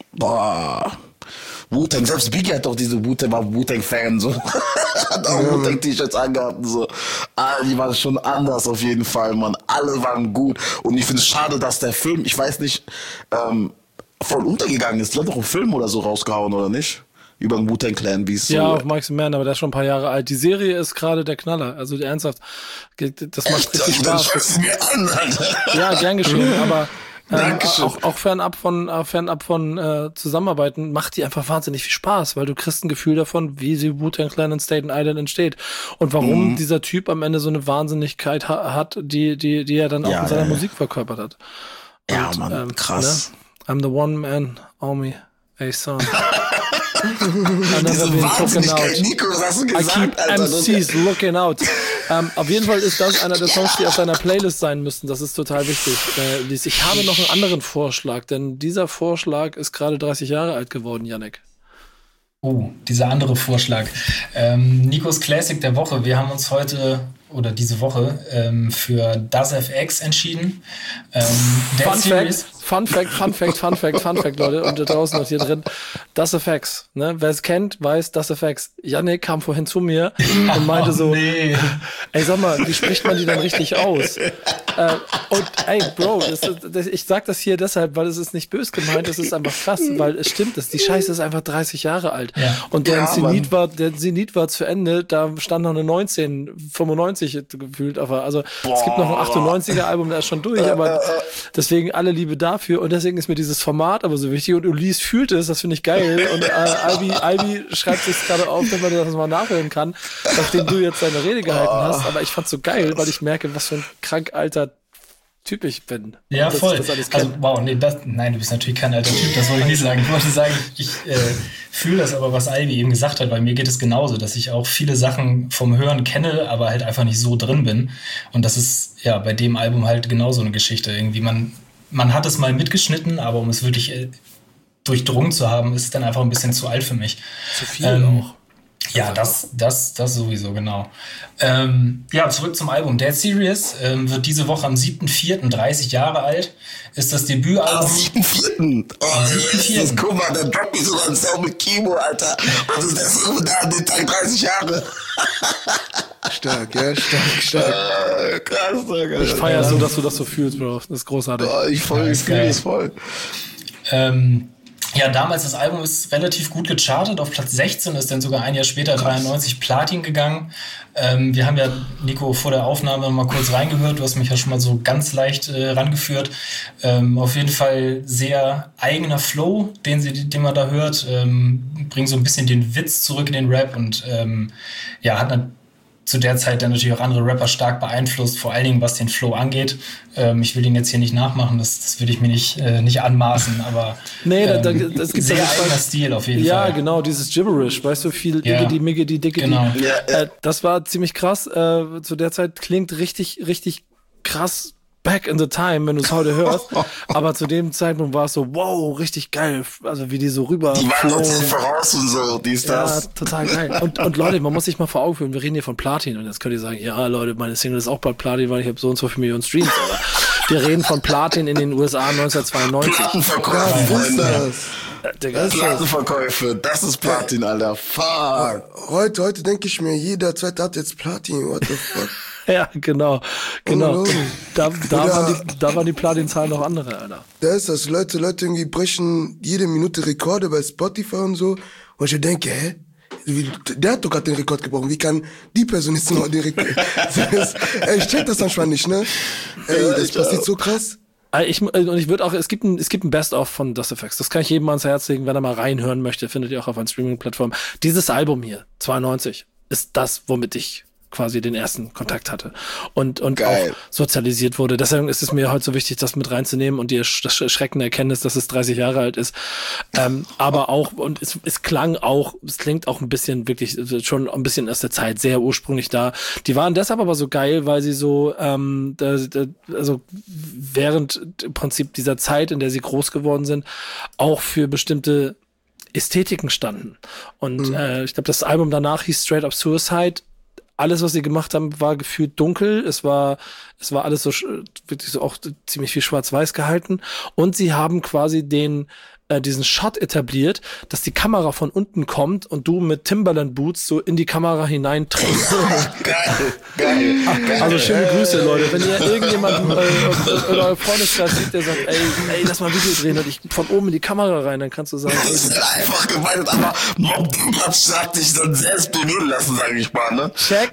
Wu-Tang, selbst Biggie hat doch diese Wu-Tang-Fan, so. Hat auch Wu-Tang-T-Shirts angehabt und so. Die waren schon anders auf jeden Fall, man. Alle waren gut. Und ich finde es schade, dass der Film, ich weiß nicht, voll untergegangen ist. Die hat doch einen Film oder so rausgehauen, oder nicht? Über den Wu-Tang Clan, wie es so. Ja, auf Mike's Man, aber der ist schon ein paar Jahre alt. Die Serie ist gerade der Knaller. Also ernsthaft, das macht richtig Spaß. Mir an, Alter. Ja, gern geschehen, aber auch fernab von Zusammenarbeiten macht die einfach wahnsinnig viel Spaß, weil du kriegst ein Gefühl davon, wie sie Wu-Tang Clan in Staten Island entsteht und warum dieser Typ am Ende so eine Wahnsinnigkeit hat, die er dann auch in seiner Musik verkörpert hat. Ja, Mann, krass. Ne? I'm the one-man army, a son. Diese Wahnsinnigkeit, Nico, was hast du gesagt, I keep Alter? MCs looking out. Auf jeden Fall ist das einer der Songs, die auf deiner Playlist sein müssen. Das ist total wichtig. Ich habe noch einen anderen Vorschlag, denn dieser Vorschlag ist gerade 30 Jahre alt geworden, Yannick. Oh, dieser andere Vorschlag. Nikos Classic der Woche. Wir haben uns heute oder diese Woche für Das FX entschieden. Fun Fact, Leute, und da draußen und hier drin. Das FX, ne? Wer es kennt, weiß Das FX. Yannick kam vorhin zu mir und meinte so, ey, sag mal, wie spricht man die denn richtig aus? Und ey, Bro, ich sag das hier deshalb, weil es ist nicht böse gemeint, es ist einfach krass, weil es stimmt, die Scheiße ist einfach 30 Jahre alt. Ja. Und der Zenit war zu Ende, da stand noch eine 1995 gefühlt, aber also es gibt noch ein 98er Album, der ist schon durch, aber deswegen alle Liebe dafür und deswegen ist mir dieses Format aber so wichtig und Ulysse fühlt es, das finde ich geil und Albi schreibt sich gerade auf, wenn man das mal nachhören kann, nachdem du jetzt deine Rede gehalten hast, aber ich fand's so geil, weil ich merke, was für ein krank alter Typ ich bin. Ja, voll. Also, wow, nein, du bist natürlich kein alter Typ, das wollte ich nicht sagen. Ich wollte sagen, ich fühle das aber, was Albi eben gesagt hat, weil mir geht es genauso, dass ich auch viele Sachen vom Hören kenne, aber halt einfach nicht so drin bin. Und das ist ja bei dem Album halt genauso eine Geschichte. Irgendwie, man hat es mal mitgeschnitten, aber um es wirklich durchdrungen zu haben, ist es dann einfach ein bisschen zu alt für mich. Zu viel auch. Ja, das sowieso, genau. Ja, zurück zum Album. Dead Serious wird diese Woche am 7.4. 30 Jahre alt. Ist das Debütalbum. Am 7.4. Oh, guck mal, der droppt mich sogar ein Song mit Kimo, Alter. Und das ist da den Tag 30 Jahre. Stark, ja, stark. Krass, ich feiere so, dass du das so fühlst, Bro. Das ist großartig. Oh, ich fühle es voll. Ja, damals das Album ist relativ gut gechartet. Auf Platz 16 ist dann sogar ein Jahr später 93 Platin gegangen. Wir haben ja, Nico, vor der Aufnahme noch mal kurz reingehört. Du hast mich ja schon mal so ganz leicht rangeführt. Auf jeden Fall sehr eigener Flow, den man da hört. Bringt so ein bisschen den Witz zurück in den Rap und ja, hat zu der Zeit dann natürlich auch andere Rapper stark beeinflusst, vor allen Dingen was den Flow angeht. Ich will ihn jetzt hier nicht nachmachen, das würde ich mir nicht anmaßen, aber nee, das gibt sehr eigener Stil auf jeden Fall. Ja, genau, dieses Gibberish, weißt du, viel Diggity, Miggity, Diggity. Genau. Das war ziemlich krass. Zu der Zeit klingt richtig, richtig krass back in the time, wenn du es heute hörst. Aber zu dem Zeitpunkt war es so, wow, richtig geil. Also wie die so rüber. Die waren uns voraus und so, das. Ja, total geil. Und Leute, man muss sich mal vor Augen führen, wir reden hier von Platin. Und jetzt könnt ihr sagen, ja Leute, meine Single ist auch bald Platin, weil ich habe so und so viele Millionen Streams. Aber wir reden von Platin in den USA 1992. Ja, Digga, Plattenverkäufe, das ist Platin, Alter. Fuck. Heute denke ich mir, jeder Zweite hat jetzt Platin. What the fuck? ja, genau. Ungelogen. Da waren die Platin-Zahlen noch andere, Alter. Da ist das, Leute irgendwie brechen jede Minute Rekorde bei Spotify und so. Und ich denke, hä? Der hat doch gerade den Rekord gebrochen. Wie kann die Person jetzt noch den Rekord? Ich check das manchmal nicht, ne? Ey, das passiert so krass. Ich würde auch, es gibt ein Best-of von Das Effects. Das kann ich jedem ans Herz legen, wenn er mal reinhören möchte. Findet ihr auch auf einer Streaming-Plattform. Dieses Album hier, 92, ist das, womit ich quasi den ersten Kontakt hatte und auch sozialisiert wurde. Deswegen ist es mir heute so wichtig, das mit reinzunehmen und das schreckende Erkenntnis, dass es 30 Jahre alt ist. Aber auch, und es klingt auch ein bisschen wirklich schon ein bisschen aus der Zeit sehr ursprünglich da. Die waren deshalb aber so geil, weil sie so also während im Prinzip dieser Zeit, in der sie groß geworden sind, auch für bestimmte Ästhetiken standen. Und ich glaube, das Album danach hieß Straight Up Suicide. Alles, was sie gemacht haben, war gefühlt dunkel. Es war alles so wirklich so auch ziemlich viel schwarz-weiß gehalten. Und sie haben quasi diesen Shot etabliert, dass die Kamera von unten kommt und du mit Timberland Boots so in die Kamera hineintrittst. Geil. Also schöne Grüße, Leute. Wenn ihr irgendjemanden in eurem Freundeskreis sieht, der sagt, ey, lass mal ein Video drehen und ich von oben in die Kamera rein, dann kannst du sagen, das ist einfach gemeint, aber das hat dich dann selbst berühren lassen, sag ich mal, ne? Check.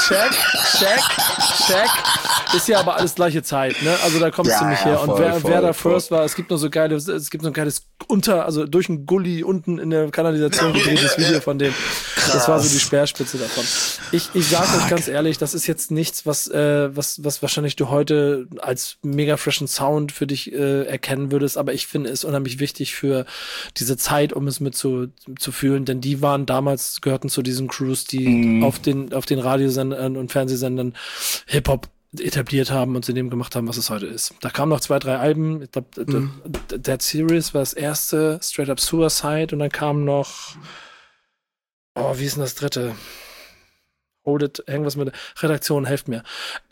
Ist ja aber alles gleiche Zeit, ne? Also da kommt es ziemlich her. Und wer da first war, es gibt so ein geiles also durch einen Gully unten in der Kanalisation gedrehtes Video von dem. Krass. Das war so die Speerspitze davon. Ich sage euch ganz ehrlich, das ist jetzt nichts, was wahrscheinlich du heute als mega freshen Sound für dich erkennen würdest, aber ich finde es unheimlich wichtig für diese Zeit, um es mit zu fühlen, denn die waren damals, gehörten zu diesen Crews, die auf den Radiosendern und Fernsehsendern Hip-Hop etabliert haben und zu dem gemacht haben, was es heute ist. Da kamen noch 2, 3 Alben. Ich glaube, Dead Series war das erste, Straight Up Suicide, und dann kam noch wie ist denn das dritte? Hold It, irgendwas mit Redaktion, helft mir.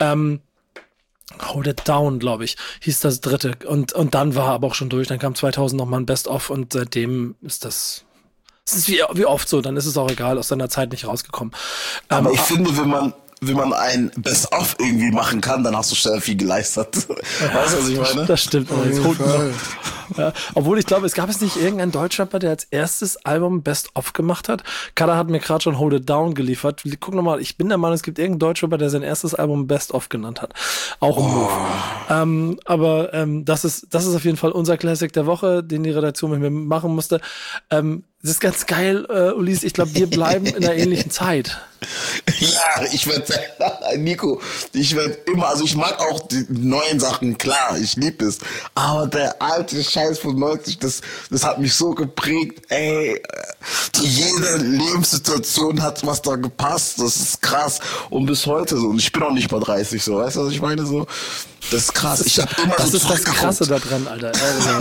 Hold It Down, glaube ich, hieß das dritte. Und dann war aber auch schon durch. Dann kam 2000 nochmal ein Best-of und seitdem ist das... Es ist wie oft so, dann ist es auch egal, aus seiner Zeit nicht rausgekommen. Aber ich finde, wenn man ein Best-of irgendwie machen kann, dann hast du schnell viel geleistet. Weißt du, was ich meine? Das stimmt. Ja, obwohl ich glaube, es gab nicht irgendeinen Deutschrapper, der als erstes Album Best-of gemacht hat. Kader hat mir gerade schon Hold It Down geliefert. Guck nochmal, ich bin der Meinung, es gibt irgendeinen Deutschrapper, der sein erstes Album Best-of genannt hat. Auch im Move. Aber das ist auf jeden Fall unser Classic der Woche, den die Redaktion mit mir machen musste. Das ist ganz geil, Ulis. Ich glaube, wir bleiben in einer ähnlichen Zeit. Ja, Nico, ich werde immer, also ich mag auch die neuen Sachen, klar, ich liebe es. Aber der alte Scheiß von 90, das hat mich so geprägt, ey. Jede Lebenssituation hat was da gepasst, das ist krass. Und bis heute so. Und ich bin auch nicht mal 30, so, weißt du, was ich meine? So, das ist krass. Das ist das Krasse da dran, Alter.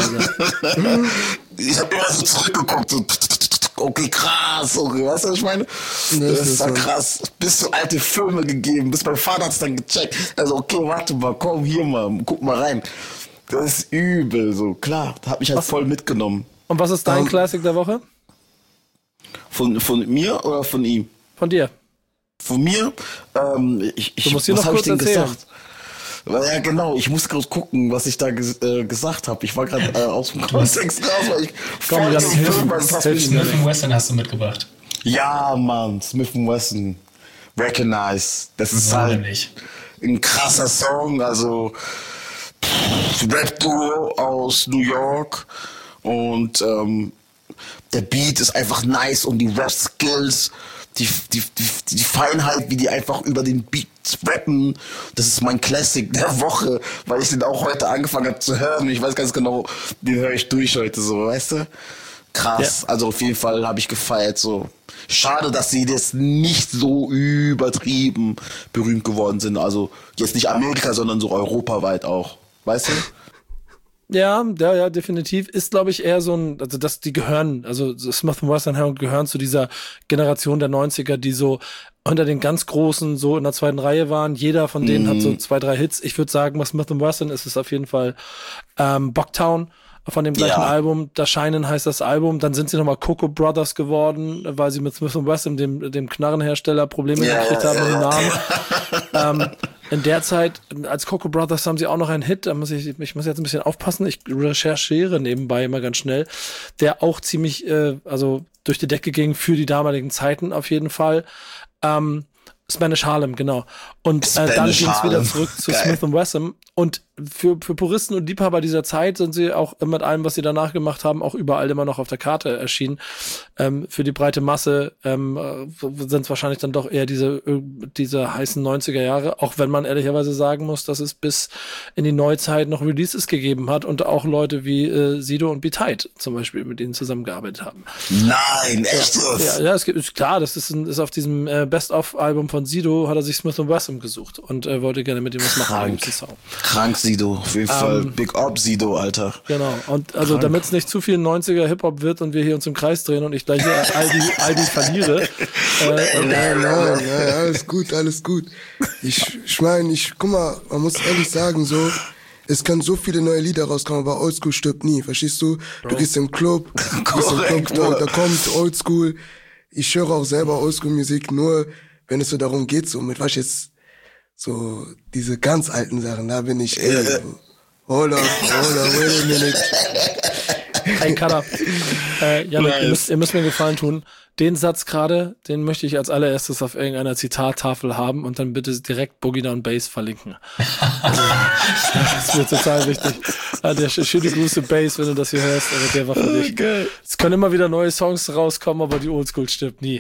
Ich habe immer so zurückgeguckt, so, okay, krass, okay, weißt du, was ich meine? Das ist ja krass. Bis so alte Filme gegeben, bis mein Vater hat's dann gecheckt. Also, okay, warte mal, komm hier mal, guck mal rein. Das ist übel, so, klar, hat mich halt voll mitgenommen. Und was ist dein Classic der Woche? Von mir oder von ihm? Von dir. Von mir? Du musst dir noch kurz erzählen. Gesagt? Ja, genau. Ich muss kurz gucken, was ich da gesagt habe. Ich war gerade aus dem Kontext raus, weil ich Smith & Wesson hast du mitgebracht. Ja, Mann. Smith & Wesson. Recognize. Das ist halt ein krasser Song. Also Rap-Duo aus New York. Und der Beat ist einfach nice und die Rap-Skills, die Feinheit, wie die einfach über den Beat rappen, das ist mein Classic der Woche, weil ich den auch heute angefangen habe zu hören. Ich weiß ganz genau, den höre ich durch heute, so, weißt du? Krass, ja. Also auf jeden Fall habe ich gefeiert, so. Schade, dass sie das nicht so übertrieben berühmt geworden sind. Also jetzt nicht Amerika, sondern so europaweit auch, weißt du? Ja, definitiv. Ist, glaube ich, eher so ein, also dass die gehören, also Smith & Wesson gehören zu dieser Generation der 90er, die so unter den ganz Großen so in der zweiten Reihe waren. Jeder von denen hat so 2, 3 Hits. Ich würde sagen, was Smith & Wesson ist, ist auf jeden Fall Bucktown. von dem gleichen Album. Das Shinen heißt das Album. Dann sind sie nochmal Coco Brothers geworden, weil sie mit Smith & Wesson, dem Knarrenhersteller, Probleme gekriegt haben mit dem Namen. In der Zeit, als Coco Brothers, haben sie auch noch einen Hit, ich muss jetzt ein bisschen aufpassen, ich recherchiere nebenbei immer ganz schnell, der auch ziemlich, durch die Decke ging für die damaligen Zeiten auf jeden Fall. Spanish Harlem, genau. Und dann ging es wieder zurück zu Smith & Wesson. Und für Puristen und Liebhaber dieser Zeit sind sie auch mit allem, was sie danach gemacht haben, auch überall immer noch auf der Karte erschienen. Für die breite Masse sind es wahrscheinlich dann doch eher diese heißen 90er Jahre, auch wenn man ehrlicherweise sagen muss, dass es bis in die Neuzeit noch Releases gegeben hat und auch Leute wie Sido und B-Tight zum Beispiel mit denen zusammengearbeitet haben. Nein, echt? Ja, es gibt, klar, das ist auf diesem Best-of-Album von Sido, hat er sich Smith & Wesson gesucht und wollte gerne mit ihm was machen. Krank Sido, auf jeden Fall. Big Up Sido, Alter. Genau, und also damit es nicht zu viel 90er Hip-Hop wird und wir hier uns im Kreis drehen und ich gleich Aldi verliere. Nein, alles gut. Ich meine, guck mal, man muss ehrlich sagen, so, es können so viele neue Lieder rauskommen, aber Oldschool stirbt nie, verstehst du? Du gehst im Club, da kommt Oldschool. Ich höre auch selber Oldschool-Musik, nur wenn es so darum geht, so mit was jetzt so diese ganz alten Sachen, da bin ich hold up, wait a minute. Hey, Kader. Janik, ihr müsst mir einen Gefallen tun. Den Satz gerade, den möchte ich als allererstes auf irgendeiner Zitattafel haben und dann bitte direkt Boogie Down Bass verlinken. Also, das ist mir total wichtig. Der schöne Grüße Bass, wenn du das hier hörst, aber der war für dich. Es können immer wieder neue Songs rauskommen, aber die Oldschool stirbt nie.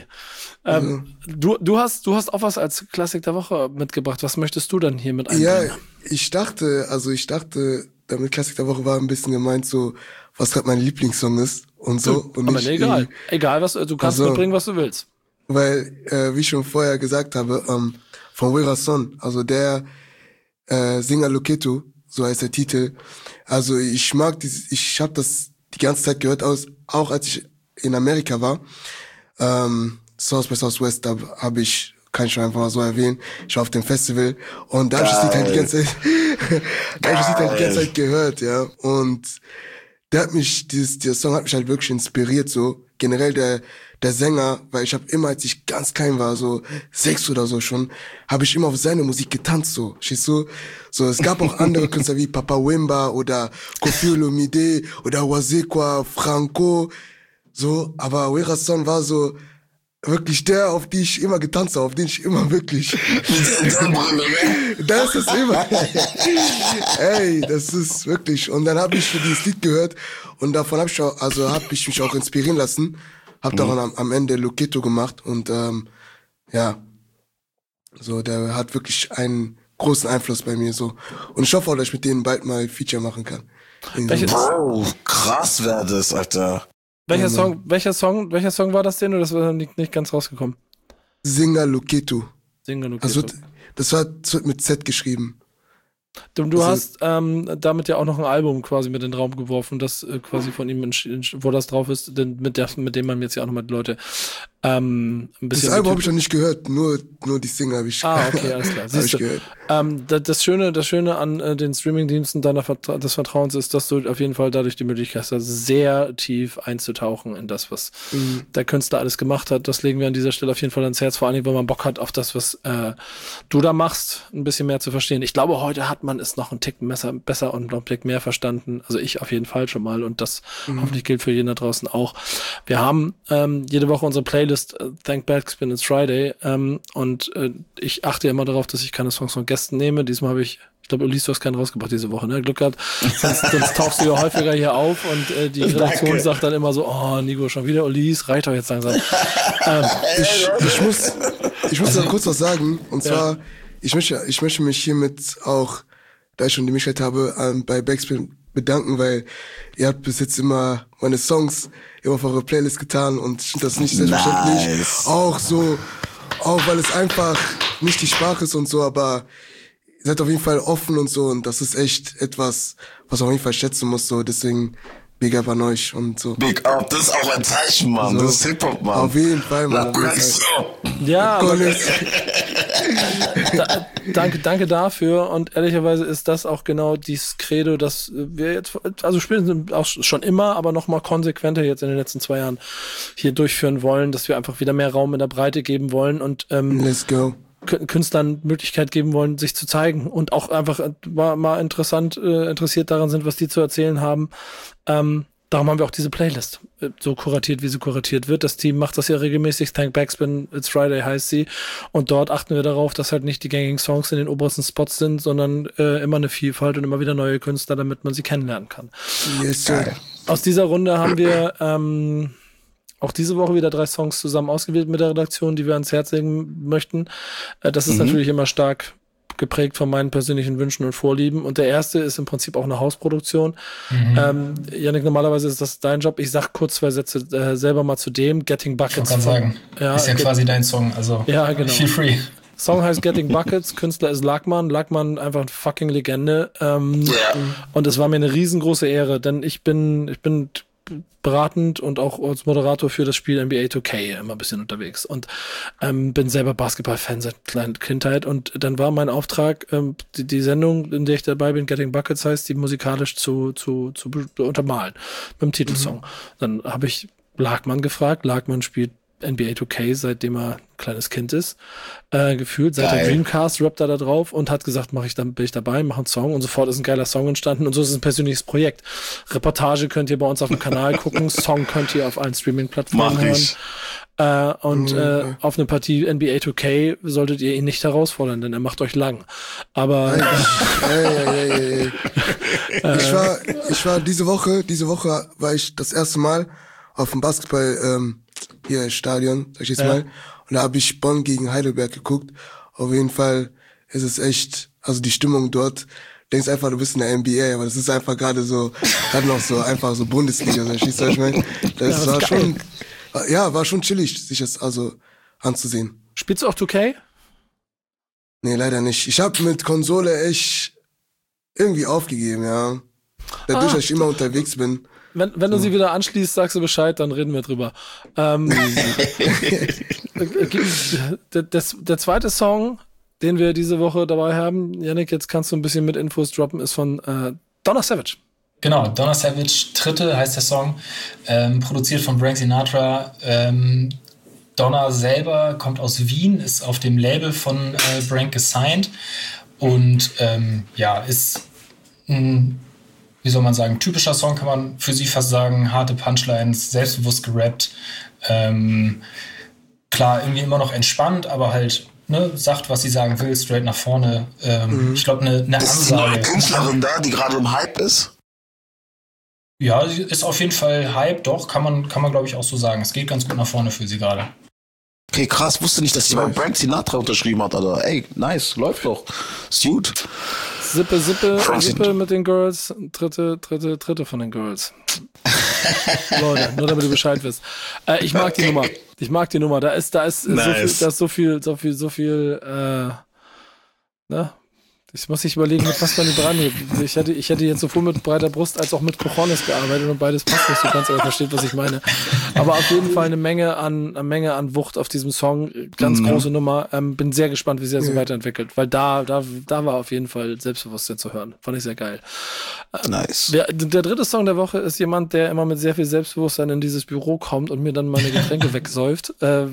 Du hast auch was als Klassik der Woche mitgebracht. Was möchtest du dann hier mit einbringen? Ja, ich dachte, damit Klassik der Woche war ein bisschen gemeint, so, was gerade mein Lieblingssong ist und so. Und aber egal. Egal, was du kannst mitbringen, was du willst. Weil, wie ich schon vorher gesagt habe, von Wera Son, also der Singer Loketo, so heißt der Titel. Also ich habe das die ganze Zeit gehört, auch als ich in Amerika war. South by Southwest, da kann ich schon einfach mal so erwähnen. Ich war auf dem Festival und da habe ich das Lied halt die ganze Zeit gehört, ja. Und dieser Song hat mich halt wirklich inspiriert, so. Generell der Sänger, weil ich habe immer, als ich ganz klein war, so 6 oder so schon, habe ich immer auf seine Musik getanzt, so. Verstehst du? So, es gab auch andere Künstler wie Papa Wemba oder Koffi Olomide oder Wazekwa, Franco, so. Aber Wera Son war so wirklich der, auf die ich immer getanzt habe, auf den ich immer wirklich. Das ist immer. Ey, das ist wirklich. Und dann habe ich dieses Lied gehört und davon habe ich mich auch inspirieren lassen. Hab daran am Ende Loketo gemacht und ja, so der hat wirklich einen großen Einfluss bei mir so. Und ich hoffe auch, dass ich mit denen bald mal Feature machen kann. Wow, krass wäre das, Alter. Welcher Song war das denn? Oder das war nicht ganz rausgekommen? Singer Loketo. Also, das wird mit Z geschrieben. Du hast damit ja auch noch ein Album quasi mit in den Raum geworfen, das quasi von ihm, wo das drauf ist, mit dem man jetzt ja auch nochmal die Leute ein bisschen... Das Album habe ich noch nicht gehört, nur die Single habe ich okay, alles klar. Siehst du, das Schöne an den Streamingdiensten des Vertrauens ist, dass du auf jeden Fall dadurch die Möglichkeit hast, sehr tief einzutauchen in das, was der Künstler alles gemacht hat. Das legen wir an dieser Stelle auf jeden Fall ans Herz, vor allem, wenn man Bock hat auf das, was du da machst, ein bisschen mehr zu verstehen. Ich glaube, heute hat man es noch einen Tick besser und noch einen Tick mehr verstanden. Also ich auf jeden Fall schon mal und das hoffentlich gilt für jeden da draußen auch. Wir haben jede Woche unsere Playlist Thank Backspin It's Friday und ich achte immer darauf, dass ich keine Songs von Gästen nehme. Diesmal habe ich glaube, Ulis, du hast keinen rausgebracht diese Woche, ne? Glück gehabt. Sonst tauchst du ja häufiger hier auf und die Redaktion sagt dann immer so, oh, Nico, schon wieder Ulis, reicht doch jetzt langsam. Ich muss noch kurz was sagen, und zwar, ich möchte mich hiermit auch, da ich schon die Möglichkeit habe, bei Backspin bedanken, weil ihr habt bis jetzt immer meine Songs immer auf eure Playlist getan und ich finde das nicht selbstverständlich. Nice. Auch weil es einfach nicht die Sprache ist und so, aber ihr seid auf jeden Fall offen und so und das ist echt etwas, was man auf jeden Fall schätzen muss, so, deswegen Big Up an euch und so. Big Up, das ist auch ein Zeichen, Mann. So, das ist Hip-Hop, Mann. Auf jeden Fall, Mann. Ja, Danke dafür und ehrlicherweise ist das auch genau dieses Credo, das wir jetzt, also spätestens auch schon immer, aber noch mal konsequenter jetzt in den letzten 2 Jahren hier durchführen wollen, dass wir einfach wieder mehr Raum in der Breite geben wollen und Let's go. Künstlern Möglichkeit geben wollen, sich zu zeigen und auch einfach mal interessiert daran sind, was die zu erzählen haben. Darum haben wir auch diese Playlist so kuratiert, wie sie kuratiert wird. Das Team macht das ja regelmäßig. Thank Backspin, It's Friday heißt sie. Und dort achten wir darauf, dass halt nicht die gängigen Songs in den obersten Spots sind, sondern immer eine Vielfalt und immer wieder neue Künstler, damit man sie kennenlernen kann. Yes, sir. Aus dieser Runde haben wir auch diese Woche wieder 3 Songs zusammen ausgewählt mit der Redaktion, die wir ans Herz legen möchten. Das ist natürlich immer stark geprägt von meinen persönlichen Wünschen und Vorlieben. Und der erste ist im Prinzip auch eine Hausproduktion. Yannick, normalerweise ist das dein Job. Ich sag kurz 2 Sätze selber mal zu dem. Getting Buckets. Ich kann sagen, ist ja quasi dein Song, also ja, genau. Feel free. Song heißt Getting Buckets, Künstler ist Lagman. Lagman einfach eine fucking Legende. Und es war mir eine riesengroße Ehre, denn ich bin beratend und auch als Moderator für das Spiel NBA 2K immer ein bisschen unterwegs und bin selber Basketball-Fan seit kleiner Kindheit und dann war mein Auftrag, die Sendung, in der ich dabei bin, Getting Buckets heißt, die musikalisch zu untermalen mit dem Titelsong. Dann habe ich Lagman gefragt. Lagman spielt NBA 2K, seitdem er ein kleines Kind ist, gefühlt. Seit der Dreamcast rappt er da drauf und hat gesagt, bin ich dabei, mach einen Song und sofort ist ein geiler Song entstanden und so ist es ein persönliches Projekt. Reportage könnt ihr bei uns auf dem Kanal gucken, Song könnt ihr auf allen Streaming-Plattformen hören. Auf eine Partie NBA 2K solltet ihr ihn nicht herausfordern, denn er macht euch lang. Aber Ich war diese Woche war ich das erste Mal auf dem Basketball hier Stadion, sag ich jetzt mal. Und da habe ich Bonn gegen Heidelberg geguckt. Auf jeden Fall ist es echt, also die Stimmung dort, denkst einfach, du bist in der NBA, aber das ist einfach gerade noch so einfach so Bundesliga, verstehst du, was ich meine? Das war schon, war schon chillig, sich das also anzusehen. Spielst du auch 2K? Nee, leider nicht. Ich habe mit Konsole echt irgendwie aufgegeben, ja. Dadurch, dass ich immer unterwegs bin. Wenn du sie wieder anschließt, sagst du Bescheid, dann reden wir drüber. Der zweite Song, den wir diese Woche dabei haben, Yannick, jetzt kannst du ein bisschen mit Infos droppen, ist von Donna Savage. Genau, Donna Savage, Dritte heißt der Song, produziert von Frank Sinatra. Donna selber kommt aus Wien, ist auf dem Label von Frank gesigned und ist ein, wie soll man sagen, typischer Song kann man für sie fast sagen, harte Punchlines, selbstbewusst gerappt, klar, irgendwie immer noch entspannt, aber halt, sagt, was sie sagen will, straight nach vorne. Ich glaube, eine Ansage. Ist eine Künstlerin da, die gerade im Hype ist? Ja, sie ist auf jeden Fall Hype, doch, kann man glaube ich auch so sagen. Es geht ganz gut nach vorne für sie gerade. Okay, krass, wusste nicht, dass sie bei Frank Sinatra unterschrieben hat, Alter. Ey, nice, läuft doch. Ist gut. Sippe mit den Girls, dritte von den Girls. Leute, nur damit du Bescheid wisst. Ich mag die Nummer. Da ist nice. so viel, ich muss nicht überlegen, mit was man die dran hebt. Ich hätte jetzt sowohl mit breiter Brust als auch mit Cojones gearbeitet und beides passt nicht so ganz, aber versteht, was ich meine. Aber auf jeden Fall eine Menge an Wucht auf diesem Song. Ganz große Nummer. Bin sehr gespannt, wie sich das so weiterentwickelt, weil da war auf jeden Fall Selbstbewusstsein zu hören. Fand ich sehr geil. Nice. Der dritte Song der Woche ist jemand, der immer mit sehr viel Selbstbewusstsein in dieses Büro kommt und mir dann meine Getränke wegsäuft,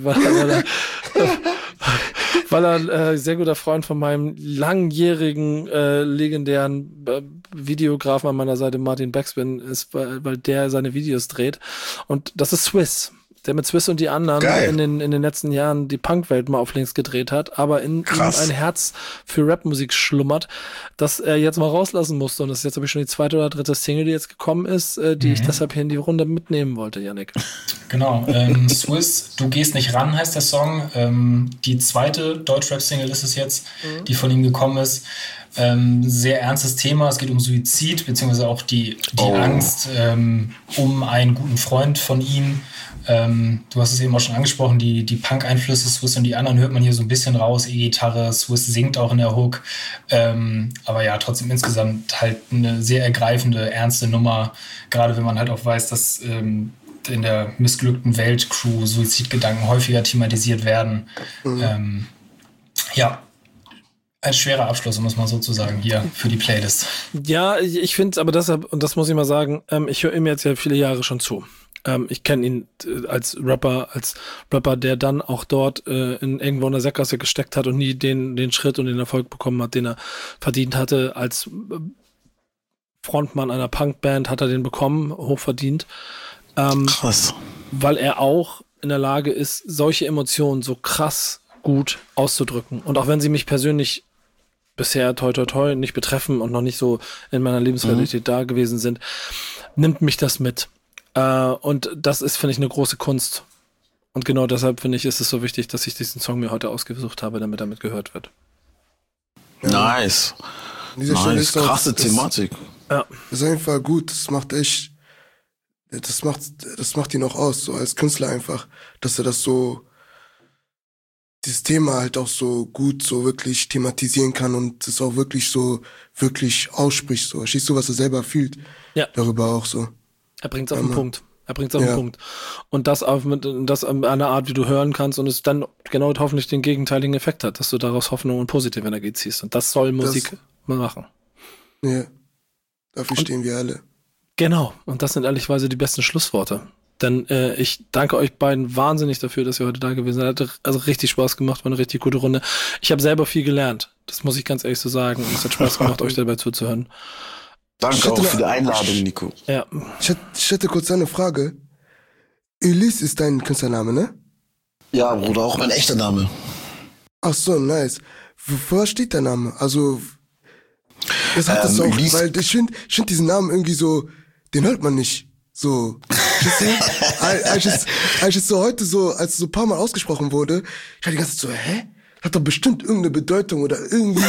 weil er sehr guter Freund von meinem langjährigen, legendären Videografen an meiner Seite, Martin Backspin, ist, weil der seine Videos dreht. Und das ist Swizz, der mit Swizz und die anderen in den letzten Jahren die Punkwelt mal auf links gedreht hat, aber in ihm ein Herz für Rapmusik schlummert, das er jetzt mal rauslassen musste. Und das ist jetzt, habe ich schon die 2. oder 3. Single, die jetzt gekommen ist, die ich deshalb hier in die Runde mitnehmen wollte, Yannick. Genau, Swizz, Du gehst nicht ran heißt der Song. Die 2. Deutschrap-Single ist es jetzt, die von ihm gekommen ist. Sehr ernstes Thema, es geht um Suizid, beziehungsweise auch die Angst um einen guten Freund von ihm. Du hast es eben auch schon angesprochen, die Punk-Einflüsse, Swizz und die anderen hört man hier so ein bisschen raus, E-Gitarre, Swizz singt auch in der Hook, aber ja, trotzdem insgesamt halt eine sehr ergreifende, ernste Nummer, gerade wenn man halt auch weiß, dass in der missglückten Weltcrew Suizidgedanken häufiger thematisiert werden. Ja. Ein schwerer Abschluss, um es mal so zu sagen, hier für die Playlist. Ja, ich finde es aber deshalb, und das muss ich mal sagen, ich höre ihm jetzt ja viele Jahre schon zu. Ich kenne ihn als Rapper, der dann auch dort irgendwo in der Sackgasse gesteckt hat und nie den Schritt und den Erfolg bekommen hat, den er verdient hatte. Als Frontmann einer Punkband hat er den bekommen, hochverdient. Krass. Weil er auch in der Lage ist, solche Emotionen so krass gut auszudrücken. Und auch wenn sie mich persönlich bisher toi toi toi nicht betreffen und noch nicht so in meiner Lebensrealität da gewesen sind, nimmt mich das mit. Und das ist, finde ich, eine große Kunst. Und genau deshalb, finde ich, ist es so wichtig, dass ich diesen Song mir heute ausgesucht habe, damit er gehört wird. Ja. Nice. Nice, krasse Thematik. Ja. Das ist einfach gut, das macht ihn auch aus, so als Künstler einfach, dass er das so, dieses Thema halt auch so gut so wirklich thematisieren kann und es auch wirklich so, wirklich ausspricht, so. Verstehst du, was er selber fühlt? Ja. Darüber auch so. Er bringt's auf den Punkt. Den Punkt. Und das an einer Art, wie du hören kannst und es dann genau hoffentlich den gegenteiligen Effekt hat, dass du daraus Hoffnung und positive Energie ziehst. Und das soll Musik mal machen. Ja. Dafür stehen wir alle. Genau. Und das sind ehrlicherweise die besten Schlussworte. Denn ich danke euch beiden wahnsinnig dafür, dass ihr heute da gewesen seid. Hat also richtig Spaß gemacht, war eine richtig gute Runde. Ich habe selber viel gelernt. Das muss ich ganz ehrlich so sagen. Und es hat Spaß gemacht, euch dabei zuzuhören. Danke auch für die Einladung, Nico. Ja. Ich hätte kurz eine Frage. Ulysse ist dein Künstlername, ne? Ja, Bruder, auch mein echter Name. Ach so, nice. Wofür steht der Name? Also, das hat das auch, Ulysse. weil ich finde diesen Namen irgendwie so, den hört man nicht. So, als es so heute so, als es so ein paar Mal ausgesprochen wurde, ich war die ganze Zeit so, hä? Hat doch bestimmt irgendeine Bedeutung oder irgendwie.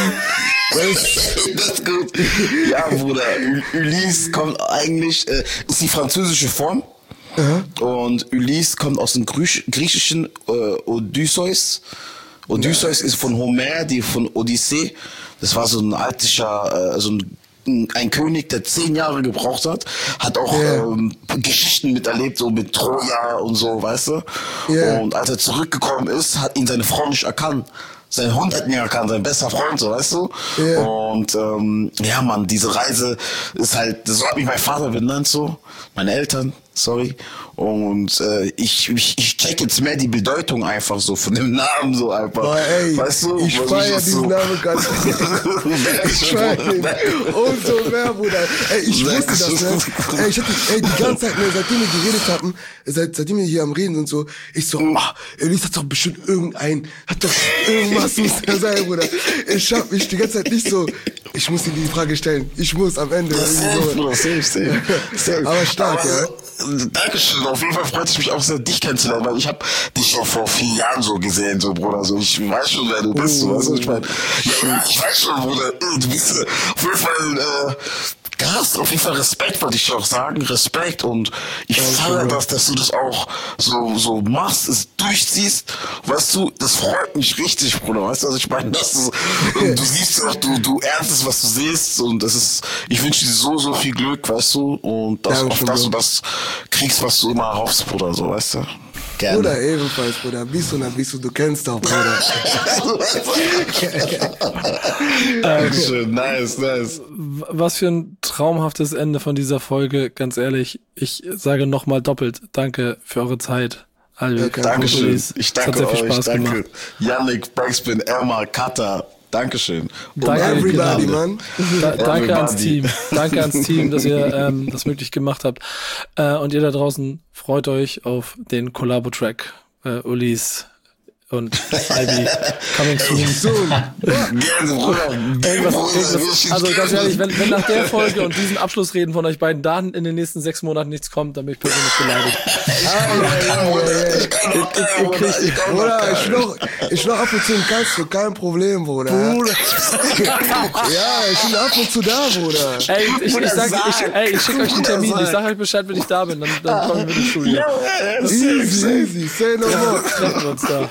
Das ist gut. Ja, Bruder, Ulysse kommt eigentlich, ist die französische Form. Und Ulysse kommt aus dem griechischen Odysseus. Odysseus ist von Homer, die von Odyssee. Das war so ein altischer, ein König, der 10 Jahre gebraucht hat auch Geschichten miterlebt, so mit Troja und so, weißt du? Yeah. Und als er zurückgekommen ist, hat ihn seine Frau nicht erkannt. Sein Hund hat ihn erkannt, sein bester Freund, so, weißt du? Yeah. Und ja, Mann, diese Reise ist halt, so hat mich mein Vater benannt, so, meine Eltern, sorry. Und ich check jetzt mehr die Bedeutung einfach so von dem Namen so einfach. Boah, ey, weißt du? Ich feier diesen Namen ganz. Ich feier den. Umso mehr, Bruder. Ey, ich wusste das, ne? Ey, ich hatte die ganze Zeit, ne, seitdem wir geredet hatten, seitdem wir hier am Reden und so, ich so, Ulysse hat doch bestimmt hat doch irgendwas muss da sein, Bruder. Ich hab mich die ganze Zeit nicht so, ich muss dir die Frage stellen. Ich muss am Ende. Safe. Aber stark, ja. Dankeschön, auf jeden Fall freut es mich auch sehr, dich kennenzulernen, weil ich habe dich schon vor 4 Jahren so gesehen, so Bruder, so ich weiß schon, wer du bist, so, weißt du, ich weiß schon, Bruder, du bist auf jeden Fall, hast auf jeden Fall Respekt, wollte ich auch sagen, Respekt und ich feiere das, dass du das auch so machst, es durchziehst, weißt du, das freut mich richtig, Bruder, weißt du, also ich meine, dass du siehst auch, du ernstest, was du siehst und das ist, ich wünsche dir so viel Glück, weißt du, und dass du das kriegst, was du immer hoffst, Bruder, so, weißt du. Gerne. Bruder, ebenfalls, Bruder. Bist du kennst doch, Bruder. Dankeschön, nice. Was für ein traumhaftes Ende von dieser Folge, ganz ehrlich. Ich sage nochmal doppelt, danke für eure Zeit. Dankeschön. Ich danke euch, Spaß danke. Gemacht. Yannick, Backspin, Emma, Kata. Dankeschön. Danke, everybody, man. Danke ans Team. Danke ans Team, dass ihr das möglich gemacht habt. Und ihr da draußen freut euch auf den Collabo-Track Ulysse und Albi coming soon. Irgendwas, also ganz ehrlich, wenn nach der Folge und diesen Abschlussreden von euch beiden da in den nächsten 6 Monaten nichts kommt, dann bin ich persönlich beleidigt. Bruder, ich noch ab und zu im Kasten, kein Problem, Bruder. Ja, ich bin ab und zu da, Bruder. Ey, ich schicke euch einen Termin, ich sag euch Bescheid, wenn ich da bin, dann kommen wir ins Studio. Easy, say no more. Treffen wir uns da.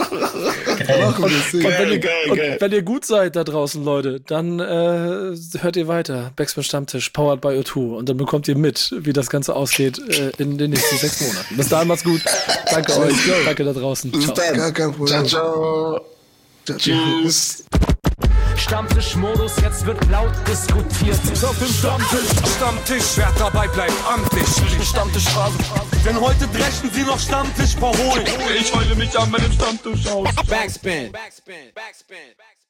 Und wenn ihr gut seid da draußen, Leute, dann hört ihr weiter. Backspin Stammtisch, powered by O2. Und dann bekommt ihr mit, wie das Ganze ausgeht in den nächsten 6 Monaten. Bis dahin macht's gut. Danke euch. Danke da draußen. Ciao. Gar kein Problem. Ciao. Tschüss. Stammtischmodus, jetzt wird laut diskutiert. Auf dem Stammtisch, wer dabei bleibt, amtlich. Stammtischphase, denn heute dreschen sie noch Stammtisch verholen. Ich heule mich an meinem Stammtisch aus. Backspin.